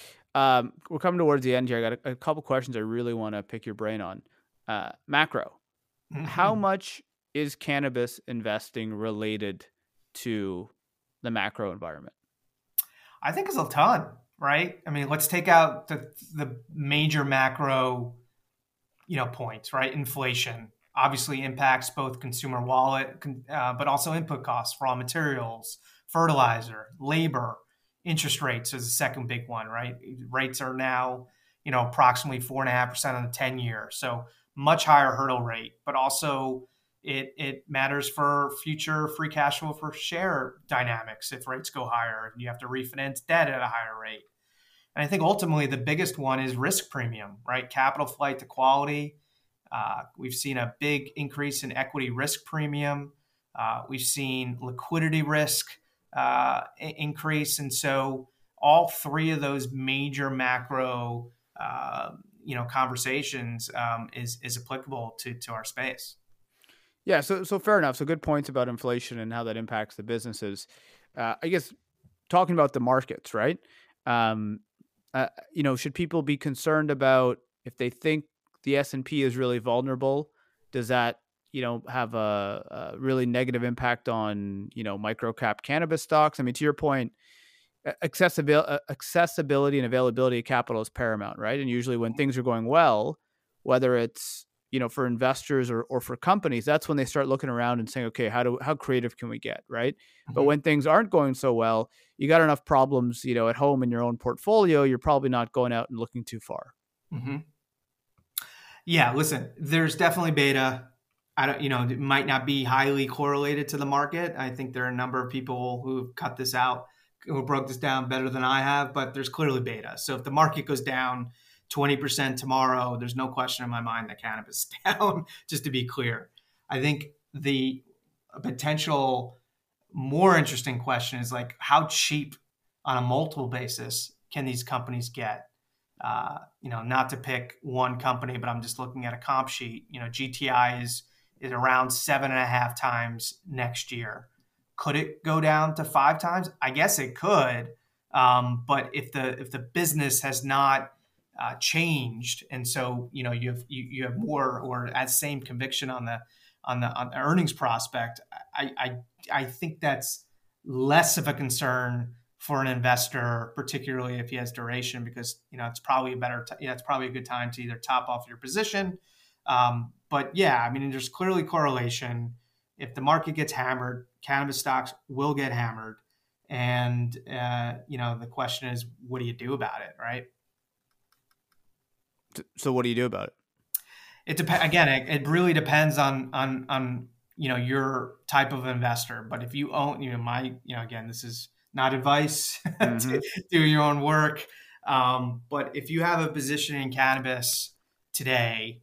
We're coming towards the end here. I got a couple questions I really want to pick your brain on. Macro. Mm-hmm. How much is cannabis investing related to the macro environment? I think it's a ton, right? I mean, let's take out the major macro, points, right? Inflation obviously impacts both consumer wallet, but also input costs, raw materials, fertilizer, labor. Interest rates is the second big one, right? Rates are now, approximately 4.5% on the 10-year. So much higher hurdle rate, but also it matters for future free cash flow per share dynamics. If rates go higher, you have to refinance debt at a higher rate. And I think ultimately the biggest one is risk premium, right? Capital flight to quality. We've seen a big increase in equity risk premium. We've seen liquidity risk increase. And so all three of those major macro, conversations is applicable to our space. Yeah. So fair enough. So good points about inflation and how that impacts the businesses. I guess talking about the markets, right? Should people be concerned about if they think the S&P is really vulnerable, does that, have a really negative impact on, micro cap cannabis stocks? I mean, to your point, accessibility and availability of capital is paramount, right? And usually when things are going well, whether it's, for investors or for companies, that's when they start looking around and saying, okay, how creative can we get, right? But Mhm. when things aren't going so well, you got enough problems, at home in your own portfolio, you're probably not going out and looking too far. Mhm. Yeah, listen, there's definitely beta. I don't, it might not be highly correlated to the market. I think there are a number of people who've cut this out, who broke this down better than I have, but there's clearly beta. So if the market goes down 20% tomorrow, there's no question in my mind that cannabis is down, just to be clear. I think the potential more interesting question is like, how cheap on a multiple basis can these companies get? Not to pick one company, but I'm just looking at a comp sheet. GTI is around 7.5 times next year. Could it go down to 5 times? I guess it could. But if the business has not changed, and so you have more or at same conviction on the earnings prospect, I think that's less of a concern for an investor, particularly if he has duration, because it's probably it's probably a good time to either top off your position. But yeah, I mean, there's clearly correlation. If the market gets hammered, cannabis stocks will get hammered, and the question is, what do you do about it, right? So what do you do about it? It depends. Again, it really depends on your type of investor. But if you own, again, this is not advice. Mm-hmm. Do your own work. But if you have a position in cannabis today,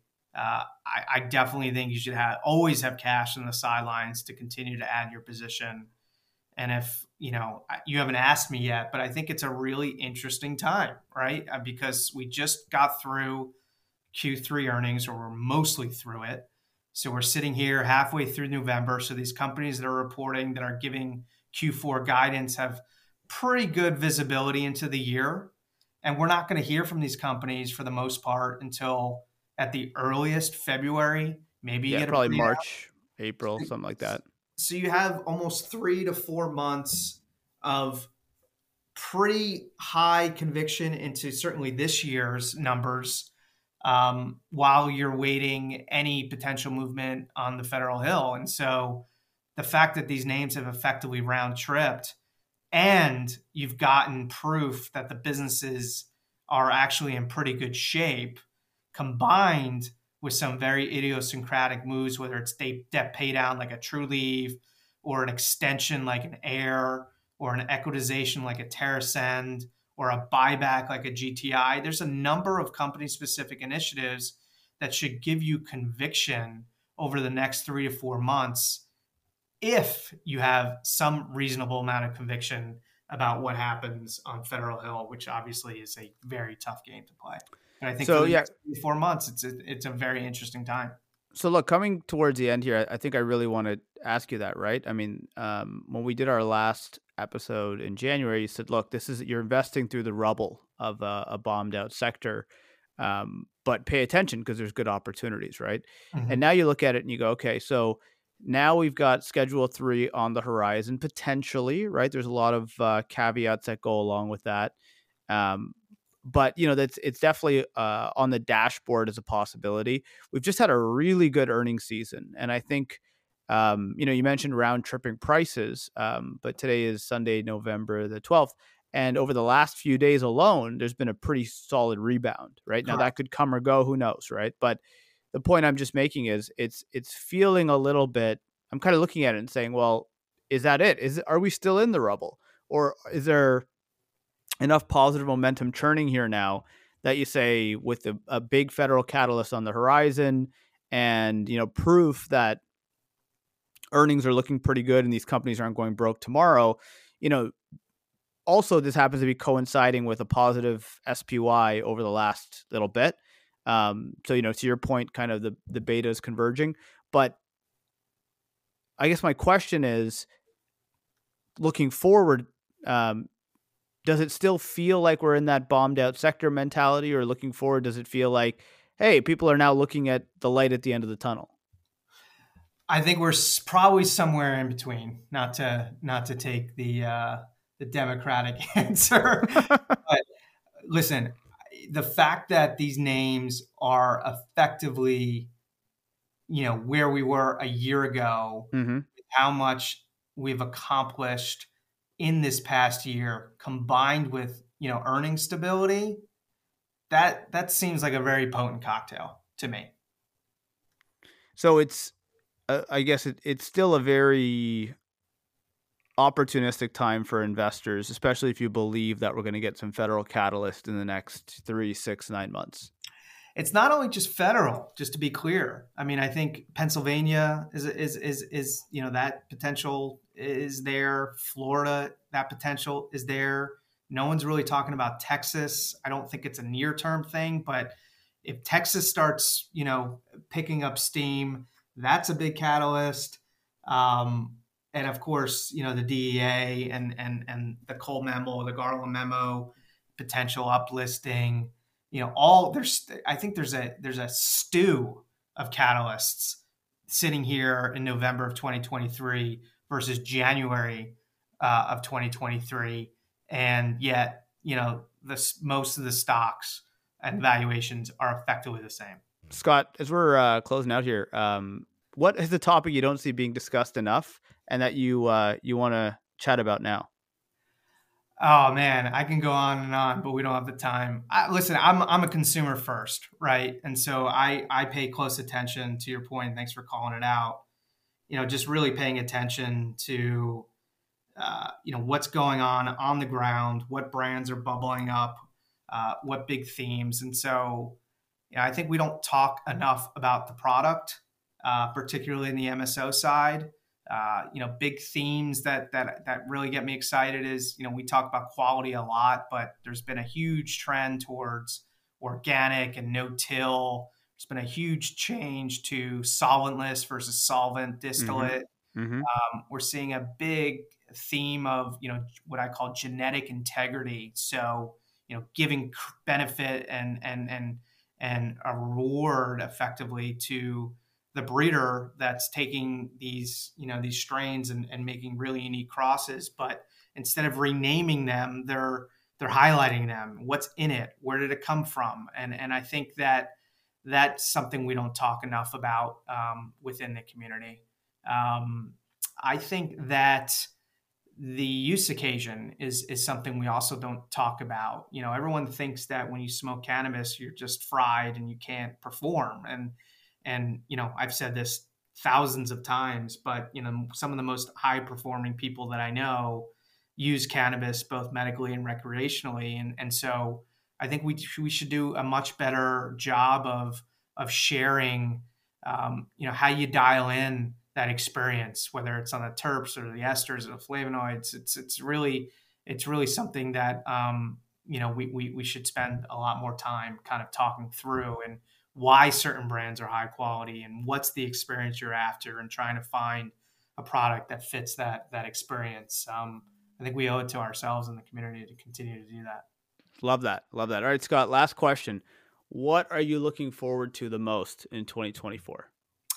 I definitely think you should always have cash on the sidelines to continue to add your position. And if you haven't asked me yet, but I think it's a really interesting time, right? Because we just got through Q3 earnings, or we're mostly through it. So we're sitting here halfway through November. So these companies that are reporting, that are giving Q4 guidance, have pretty good visibility into the year. And we're not going to hear from these companies for the most part until at the earliest February. Maybe you Yeah, get a probably pre March, April, something like that. So you have almost 3 to 4 months of pretty high conviction into certainly this year's numbers, while you're waiting any potential movement on the Federal Hill. And so the fact that these names have effectively round tripped, and you've gotten proof that the businesses are actually in pretty good shape, combined with some very idiosyncratic moves, whether it's debt pay down like a Trulieve, or an extension like an Air, or an equitization like a TerraSend, or a buyback like a GTI. There's a number of company-specific initiatives that should give you conviction over the next 3 to 4 months, if you have some reasonable amount of conviction about what happens on Federal Hill, which obviously is a very tough game to play. And I think for the next 4 months, it's a very interesting time. So look, coming towards the end here, I think I really want to ask you that, right? I mean, when we did our last episode in January, you said, look, you're investing through the rubble of a bombed out sector, but pay attention because there's good opportunities, right? Mm-hmm. And now you look at it and you go, okay, so now we've got Schedule 3 on the horizon, potentially, right? There's a lot of caveats that go along with that. But it's definitely on the dashboard as a possibility. We've just had a really good earnings season, and I think you mentioned round tripping prices, but today is Sunday, November the 12th, and over the last few days alone, there's been a pretty solid rebound. Right now, that could come or go, who knows, right? But the point I'm just making is it's feeling a little bit. I'm kind of looking at it and saying, well, is that it? Are we still in the rubble, or is there enough positive momentum churning here now that you say, with a big federal catalyst on the horizon, and proof that earnings are looking pretty good and these companies aren't going broke tomorrow, also this happens to be coinciding with a positive SPY over the last little bit. So to your point, kind of the beta is converging. But I guess my question is, looking forward, does it still feel like we're in that bombed out sector mentality, or looking forward, does it feel like hey, people are now looking at the light at the end of the tunnel? I think we're probably somewhere in between. Not to take the Democratic answer, but listen, the fact that these names are effectively, where we were a year ago, Mm-hmm. how much we've accomplished in this past year, combined with earning stability, that seems like a very potent cocktail to me. So it's, I guess it's still a very opportunistic time for investors, especially if you believe that we're going to get some federal catalyst in the next 3, 6, 9 months. It's not only just federal, just to be clear. I mean, I think Pennsylvania is that potential is there. Florida, that potential is there. No one's really talking about Texas. I don't think it's a near-term thing, but if Texas starts, picking up steam, that's a big catalyst. And of course, the DEA and the Cole memo, the Garland memo, potential uplisting. I think there's a stew of catalysts sitting here in November of 2023 versus January of 2023, and yet most of the stocks and valuations are effectively the same. Scott, as we're closing out here, what is the topic you don't see being discussed enough, and that you want to chat about now? Oh man, I can go on and on, but we don't have the time. Listen, I'm a consumer first, right? And so I pay close attention to your point. Thanks for calling it out. Just really paying attention to what's going on the ground, what brands are bubbling up, what big themes. And so I think we don't talk enough about the product, particularly in the MSO side. Big themes that really get me excited is, we talk about quality a lot, but there's been a huge trend towards organic and no-till. There's been a huge change to solventless versus solvent distillate. Mm-hmm. We're seeing a big theme of, what I call genetic integrity. So, giving benefit and a reward effectively to the breeder that's taking these strains and making really unique crosses. But instead of renaming them, they're highlighting them. What's in it? Where did it come from? And I think that that's something we don't talk enough about within the community. I think that the use occasion is something we also don't talk about. Everyone thinks that when you smoke cannabis, you're just fried and you can't perform. And I've said this thousands of times, but some of the most high performing people that I know use cannabis both medically and recreationally. And so I think we should do a much better job of sharing, how you dial in that experience, whether it's on the terps or the esters or the flavonoids. It's really something that we should spend a lot more time kind of talking through, and why certain brands are high quality and what's the experience you're after, and trying to find a product that fits that experience. I think we owe it to ourselves and the community to continue to do that. Love that. All right, Scott, last question. What are you looking forward to the most in 2024?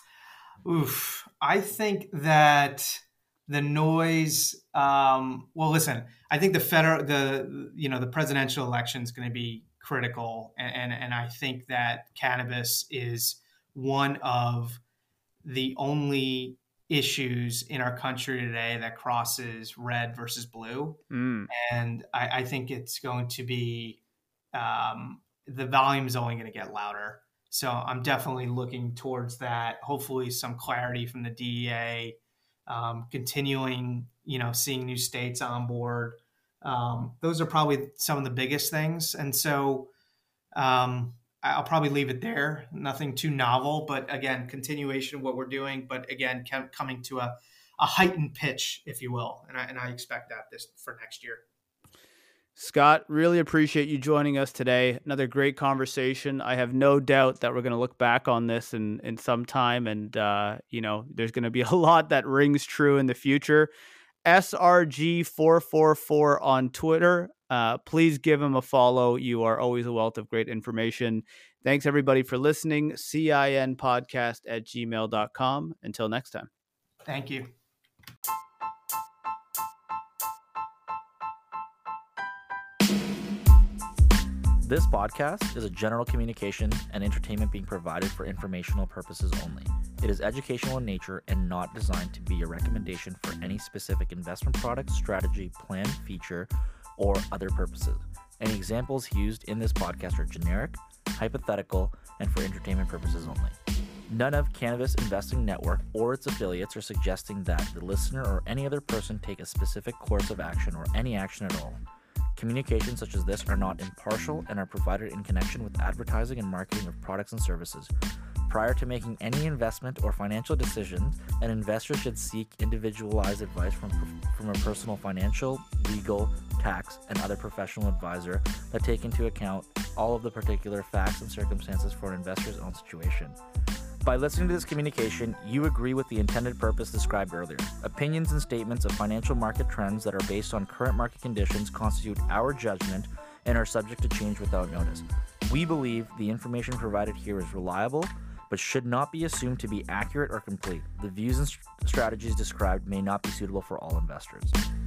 Oof. I think that the noise, well, listen, I think the presidential election is going to be critical. And I think that cannabis is one of the only issues in our country today that crosses red versus blue. And I think it's going to be, the volume is only going to get louder. So I'm definitely looking towards that. Hopefully some clarity from the DEA, continuing, seeing new states on board. Those are probably some of the biggest things. And so I'll probably leave it there. Nothing too novel, but again, continuation of what we're doing, but again, coming to a heightened pitch, if you will. And I expect that this for next year. Scott, really appreciate you joining us today. Another great conversation. I have no doubt that we're going to look back on this in some time, and there's going to be a lot that rings true in the future. SRG444 on Twitter. Please give him a follow. You are always a wealth of great information. Thanks, everybody, for listening. cinpodcast@gmail.com. Until next time. Thank you. This podcast is a general communication and entertainment being provided for informational purposes only. It is educational in nature and not designed to be a recommendation for any specific investment product, strategy, plan, feature, or other purposes. Any examples used in this podcast are generic, hypothetical, and for entertainment purposes only. None of Cannabis Investing Network or its affiliates are suggesting that the listener or any other person take a specific course of action or any action at all. Communications such as this are not impartial and are provided in connection with advertising and marketing of products and services. Prior to making any investment or financial decisions, an investor should seek individualized advice from a personal financial, legal, tax, and other professional advisor that take into account all of the particular facts and circumstances for an investor's own situation. By listening to this communication, you agree with the intended purpose described earlier. Opinions and statements of financial market trends that are based on current market conditions constitute our judgment and are subject to change without notice. We believe the information provided here is reliable, but should not be assumed to be accurate or complete. The views and strategies described may not be suitable for all investors.